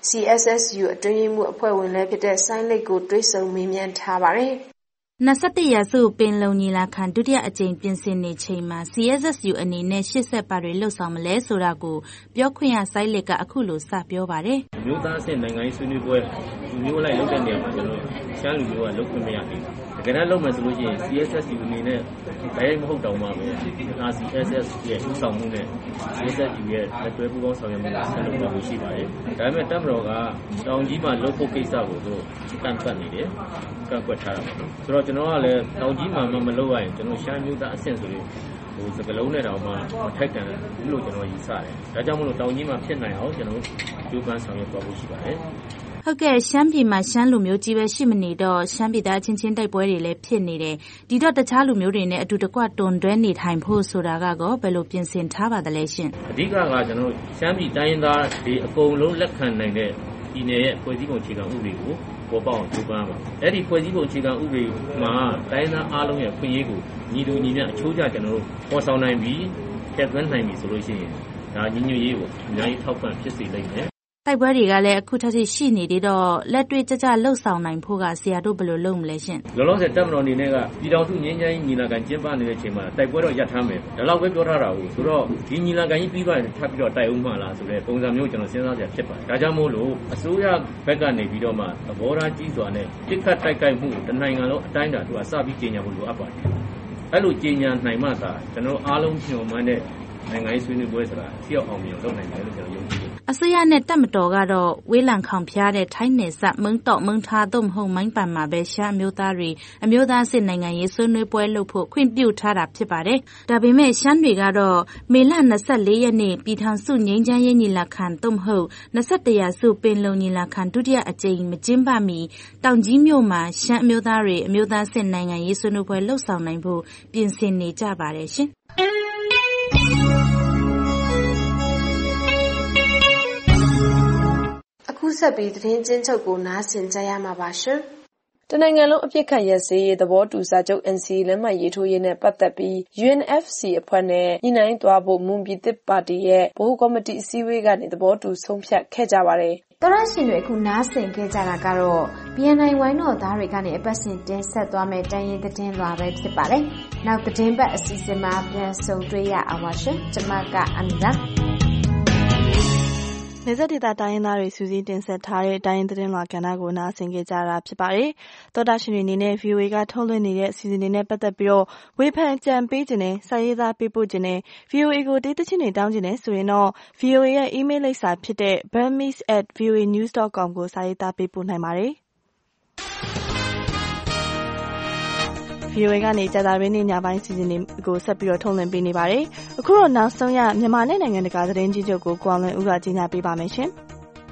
CSSU အတွင်းရေးမှူးအဖွဲ့ဝင်လည်းဖြစ်တဲ့ဆိုင်းလိတ်ကိုတွေ့ဆုံမေးမြန်းထားပါတယ်21ရာစုပင်လုံညီလာခံဒုတိယအကြိမ်ပြင်ဆင်နေချိန်မှာ CSSU အနေနဲ့ရှေ့ဆက်ပါတွေလှုပ်ဆောင်မလဲဆိုတာကိုပြောခွင့်ရဆိုင်းလက်ကအခုလိုစပြောပါတယ်။မျိုးသားအဆင့်နိုင်ငံရေးဆွေးနွေးပွဲလူမျိုးလိုက်လုပ်တဲ့နေရာမှာကျွန်တော်ရှမ်းလူမျိုးကလုပ်ခွင့်မရဘူး။တကယ်တော့လုပ်မယ်ဆိုလို့ရှိရင် CSSU အနေနဲ့ဘယ်မဟုတ်တောင်မှပဲ RCSS ရဲ့ဥဆောင်မှုနဲ့ CSSU ရဲ့လက်တွဲပူးပေါင်းဆောင်ရွက်မှုကိုဆက်လုပ်သွားဖို့ရှိပါတယ်။ဒါပေမဲ့တပ်မတော်ကတောင်ကြီးမှာလုပ်ဖို့ကိစ္စကိုသူကန့်ကွက်နေတယ်။ကန့်ကွက်ထားတာပေါ့။ဆိုတော့ကျွန်တော်ကလည်းတောင်ကြီးမှာမလုပ်ရရင်ကျွန်တော်ရှမ်းမျိုးသားအဆင့်ဆိုရင်စကလုံးနဲ့တောင်မှထိုက်တန်ဘူးလို့ကျွန်တော်ယူဆတယ်။ဒါကြောင့်မလို့တောင်ကြီးမှာဖြစ်နိုင်အောင်ကျွန်တော်ကြိုးပမ်းဆောင်ရွက်သွားဖို့ရှိပါတယ်။ဟုတ်ကဲ့ရှမ်းပြည်မှာရှမ်းလူမျိုးကြီးပဲရှိမနေတော့ရှမ်းပြည်သားချင်းချင်းတိုက်ပွဲတွေလည်းဖြစ်နေတယ်။ဒီတော့တခြားလူမျိုးတွေနဲ့အတူတကွတွန်တွဲနေထိုင်ဖို့ဆိုတာကတော့ဘယ်လိုပြင်ဆင်ထားပါသလဲရှင်။အဓိကကကျွန်တော်ရှမ်းပြည်တိုင်းရင်းသားတွေအကုန်လုံးလက်ခံနိုင်တဲ့ဒီနယ်ရဲ့ဖွဲ့စည်းပုံအခြေခံဥပဒေကိုပေါ်ပေါက်အောင်ကြိုးပမ်းပါ။အဲ့ဒီဖွဲ့စည်းပုံအခြေခံဥပဒေမှာတိုင်းသားအားလုံးရဲ့ခွင့်ရေးကိုညီတူညီမျှအချိုးကျကျွန်တော်တို့ပေါ်ဆောင်နိုင်ပြီးထည့်သွင်းနိုင်ပြီဆိုလို့ရှိရင်ဒါညီညွတ်ရေးကိုအများကြီးထောက်ပံ့ဖြစ်စေလိမ့်မယ်တိုက်ပွဲတွေကလည်းအခုထက်ထိရှိနေသေးတော့လက်တွေ့ကြကြလှုပ်ဆောင်နိုင်ဖို့ကဆရာတို့ဘယ်လိုလုပ်မလဲရှင်လောလောဆယ်တပ်မတော်အနေနဲ့ကပြည်တော်စုငင်းချိုင်းညီလာခံကျင်းပနေတဲ့အချိန်မှာတိုက်ပွဲတော့ရပ်ထားမယ်ဒါလောက်ပဲပြောထားတာကိုဆိုတော့ဒီညီလာခံကြီးပြီးသွားရင်ထပ်ပြီးတော့တိုက်အောင်မှလားဆိုတဲ့ပုံစံမျိုးကျွန်တော်စဉ်းစားကြဖြစ်ပါတယ်ဒါကြောင့်မို့လို့အစိုးရဘက်ကနေပြီးတော့မှသဘောထားကြီးစွာနဲ့တစ်ခတ်တိုက်ခိုက်မှုတနိုင်ငံလုံးအတိုင်းအတာသူကစပြီးကြေညာဖို့လိုအပ်ပါတယ်အဲ့လိုကြေညာနိုင်မှသာကျွန်တော်အားလုံးညှို့မှန်းတဲ့နိုင်ငံရေးဆွေးနွေးပွဲဆိုတာထိရောက်အောင်လုပ်နိုင်တယ်လို့ကျွန်တော်ယုံကြည်တယ်အစိုးရနဲ့တပ်မတော်ကတော့ဝေးလံခေါင်ဖျားတဲ့ထိုင်းနယ်စပ်မုံတော့မုံထားသို့မဟုတ်မိုင်းပန်မှာပဲရှမ်းမျိုးသားတွေအမျိုးသားစစ်နိုင်ငံရေးဆွေးနွေးပွဲလုပ်ဖို့ခွင့်ပြုထားတာဖြစ်ပါတယ်။ဒါပေမဲ့ရှမ်းတွေကတော့မေလ24ရက်နေ့ပြည်ထောင်စုငြိမ်းချမ်းရေးညီလာခံသို့မဟုတ်21ရာစုပင်လုံညီလာခံဒုတိယအကြိမ်မကျင်းပမီတောင်ကြီးမြို့မှာရှမ်းအမျိုးသားတွေအမျိုးသားစစ်နိုင်ငံရေးဆွေးနွေးပွဲလှုပ်ဆောင်နိုင်ဖို့ပြင်ဆင်နေကြပါတယ်ရှင်။အခုဆက်ပြီးသတင်းချင်းချုပ်ကိုနားဆင်ကြရမှာပါရှင်။တနိုင်ငံလုံးအပြစ်ခတ်ရစေရေးသဘောတူစာချုပ် NCA လက်မှတ်ရေးထိုးရေးနဲ့ပတ်သက်ပြီး UNFC အဖွဲ့နဲ့ညှိနှိုင်းသွားဖို့မွန်ပြည်သစ်ပါတီရဲ့ဗဟိုကော်မတီအစည်းအဝေးကနေသဘောတူဆုံးဖြတ်ခဲ့ကြပါတယ်။တော်ရရှင်တွေအခုနားဆင်ခဲ့ကြတာကတော့ BNI ဝိုင်းတော်သားတွေကနေအပတ်စဉ်တင်ဆက်သွားမယ့်တိုင်းရင်းသတင်းလွှာပဲဖြစ်ပါတယ်။နောက်သတင်းပတ်အစီအစဉ်မှာပြန်ဆုံတွေ့ရအောင်ပါရှင်။ကျွန်မကအန်နာနေဆက်ဒေသတိုင်းရင်းသားတွေစူးစီးတင်ဆက်ထားတဲ့တိုင်းရင်းသတင်းလွှာကဏ္ဍကိုနားဆင်ကြတာဖြစ်ပါတယ်။သောတာရှင်တွေအနေနဲ့ VOA ကထုတ်လွှင့်နေတဲ့အစီအစဉ်တွေနဲ့ပတ်သက်ပြီးတော့ဝေဖန်ကြံပေးခြင်းနဲ့စာရေးသားပေးပို့ခြင်းနဲ့ VOA ကိုဒေသချင်းတွေတောင်းခြင်းနဲ့ဆိုရင်တော့ VOA ရဲ့ email လိပ်စာဖြစ်တဲ့ burmese@voanews.com ကိုစာရေးသားပေးပို့နိုင်ပါတယ်။ VOA ကနေကြာသပတေးနေ့ညပိုင်းစီစဉ်တွေကိုဆက်ပြီးတော့ထုတ်လွှင့်ပေးနေပါတယ်။အခုတော့နောက်ဆုံးရမြန်မာနဲ့နိုင်ငံတကာသတင်းကြီးချုပ်ကိုကိုအောင်လွင်ဦးကကြီးညာပေးပါမယ်ရှင်။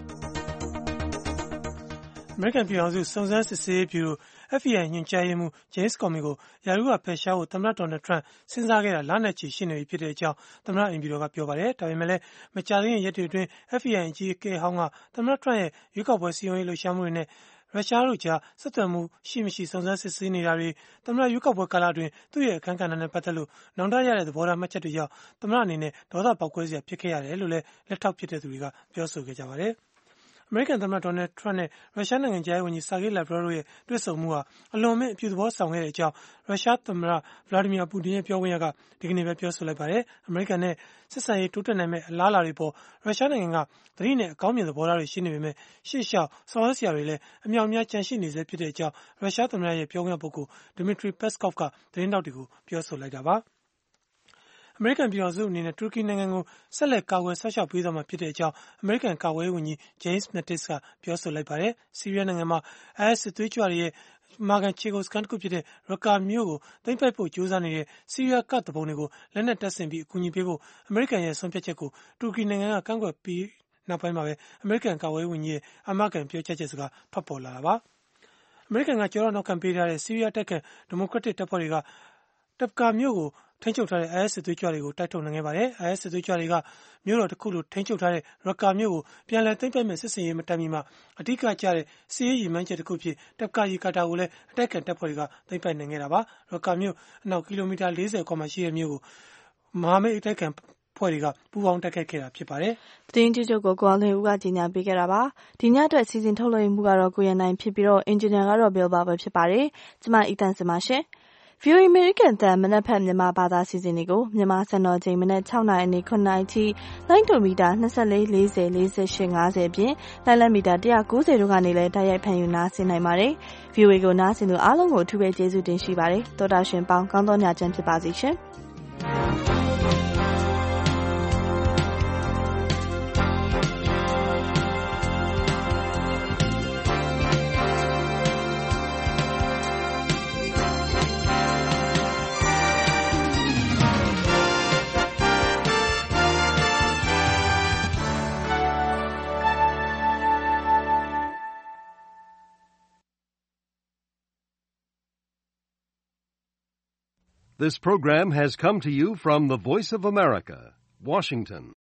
အမေရိကန်ပြည်ထောင်စုစုံစမ်းစစ်ဆေးရေးဗျူရို FBI ညွှန်ကြားရေးမှူး James Comey ကိုရာထူးကဖယ်ရှားဖို့သမ္မတ Donald Trump စဉ်းစားခဲ့တာလနဲ့ချီရှိနေပြီဖြစ်တဲ့အကြောင်းသမ္မတအိမ်ဖြူတော်ကပြောပါတယ်။ဒါပေမဲ့လည်းမကြာသေးခင်ရက်တွေအတွင်း FBI အကြီးအကဲဟောင်းကသမ္မတ Trump ရဲ့ရွေးကောက်ပွဲစည်းရုံးရေးလှုပ်ရှားမှုတွေနဲ့ရုရှားတို့ကြားဆက်သွယ်မှုရှိမရှိစုံစမ်းစစ်ဆေးနေတာတွေသမ္မတရွေးကောက်ပွဲကာလအတွင်းသူ့ရဲ့အခမ်းကဏ္ဍနဲ့ပတ်သက်လို့နောင်တရတဲ့သဘောထားမှတ်ချက်တွေကြောင့်သမ္မတအနေနဲ့ဒေါသပေါက်ကွဲစရာဖြစ်ခဲ့ရတယ်လို့လည်းလက်ထောက်ဖြစ်တဲ့သူတွေကပြောဆိုခဲ့ကြပါတယ်။အမေရိကန်သမ္မတ Donald Trump နဲ့ရုရှားနိုင်ငံခြားရေးဝန်ကြီး Sergey Lavrov တို့ရဲ့တွေ့ဆုံမှုဟာအလွန်အမင်းအပြုသဘောဆောင်ခဲ့တဲ့အကြောင်းရုရှားသမ္မတ Vladimir Putin ရဲ့ပြောခွင့်ရကဒီကနေ့ပဲပြောဆိုလိုက်ပါတယ်။အမေရိကန်နဲ့ဆက်ဆံရေးတိုးတက်နိုင်မဲ့အလားအလာတွေပေါ်ရုရှားနိုင်ငံကသတိနဲ့အကောင်းမြင်သဘောထားတွေရှိနေပေမဲ့ရှေ့လျှောက်ဆောင်ရွက်စရာတွေလည်းအမြောက်အများကြန့်ရှိနေစေဖြစ်တဲ့အကြောင်းရုရှားသမ္မတရဲ့ပြောခွင့်ရပုဂ္ဂိုလ် Dmitry Peskov ကသတင်းတောက်တွေကိုပြောဆိုလိုက်တာပါ။အမေရိကန်ပြည်ထောင်စုအနေနဲ့တူရကီနိုင်ငံကိုဆက်လက်ကာကွယ်ဆောက်ရှောက်ပေးသွားမှာဖြစ်တဲ့အကြောင်းအမေရိကန်ကာကွယ်ရေးဝန်ကြီး James Mattis ကပြောဆိုလိုက်ပါတယ်။ဆီးရီးယားနိုင်ငံမှာ IS စစ်သွေးကြွတွေရဲ့မာကန်ခြေကုပ်စခန်းတစ်ခုဖြစ်တဲ့ရကာမြို့ကိုသိမ်းပိုက်ဖို့ကြိုးစားနေတဲ့ဆီးရီးယားကသူပုန်တွေကိုလက်နက်တပ်ဆင်ပြီးအကူအညီပေးဖို့အမေရိကန်ရဲ့ဆုံးဖြတ်ချက်ကိုတူရကီနိုင်ငံကကန့်ကွက်ပြီးနောက်ပိုင်းမှာပဲအမေရိကန်ကာကွယ်ရေးဝန်ကြီးရဲ့အာမခံပြောကြားချက်စကားထွက်ပေါ်လာတာပါ။အမေရိကန်ကကြောတော့နောက်ခံပေးထားတဲ့ဆီးရီးယားတပ်ခံဒီမိုကရက်တစ်တပ်ဖွဲ့တွေကတပ်ကာမြို့ကိုထိန်းချုပ်ထားတဲ့ IS စစ်သွေးကြွတွေကိုတိုက်ထုတ်နိုင်ခဲ့ပါတယ်။ IS စစ်သွေးကြွတွေကမြို့တော်တစ်ခုလိုထိန်းချုပ်ထားတဲ့ရကာမြို့ကိုပြန်လည်သိမ်းပိုက်မဲ့စစ်စင်ရေးမတိုင်မီမှာအဓိကကျတဲ့စီးရေးရည်မှန်းချက်တစ်ခုဖြစ်တပ်ကာရီကာတာကိုလည်းအတိုက်ခံတပ်ဖွဲ့တွေကသိမ်းပိုက်နိုင်ခဲ့တာပါ။ရကာမြို့အနောက်ကီလိုမီတာ40အကွာမှာရှိတဲ့မြို့ကိုမဟာမိတ်အတိုက်ခံဖွဲ့တွေကပူးပေါင်းတိုက်ခိုက်ခဲ့တာဖြစ်ပါတယ်။သတင်းကြည့်ချုပ်ကိုအောင်လွင်ဦးကကြီးညာပေးခဲ့တာပါ။ဒီညအတွက်စီစဉ်ထုတ်လွှင့်မှုကတော့ကိုရန်နိုင်ဖြစ်ပြီးတော့အင်ဂျင်နီယာကတော့ဘယ်ဘာပဲဖြစ်ပါတယ်။ကျမအီတန်စင်ပါရှင်။ VOA အမေရိကန်တန်မနက်ဖက်မြန်မာဘာသာစီစဉ်တွေကိုမြန်မာစံတော်ချိန်မနက်6နာရီနဲ့9နာရီထိလိုင်းဒိုမီတာ24 40 48 50ပြင်လိုင်းလက်မီတာ190တို့ကနေလည်းတိုက်ရိုက်ဖန်ယူနားဆင်နိုင်ပါတယ်။ VOA ကိုနားဆင်သူအားလုံးကိုအထူးပဲကျေးဇူးတင်ရှိပါတယ်။သောတာရှင်ပေါင်းကောင်းသောညချမ်းဖြစ်ပါစေရှင်။ This program has come to you from the Voice of America, Washington.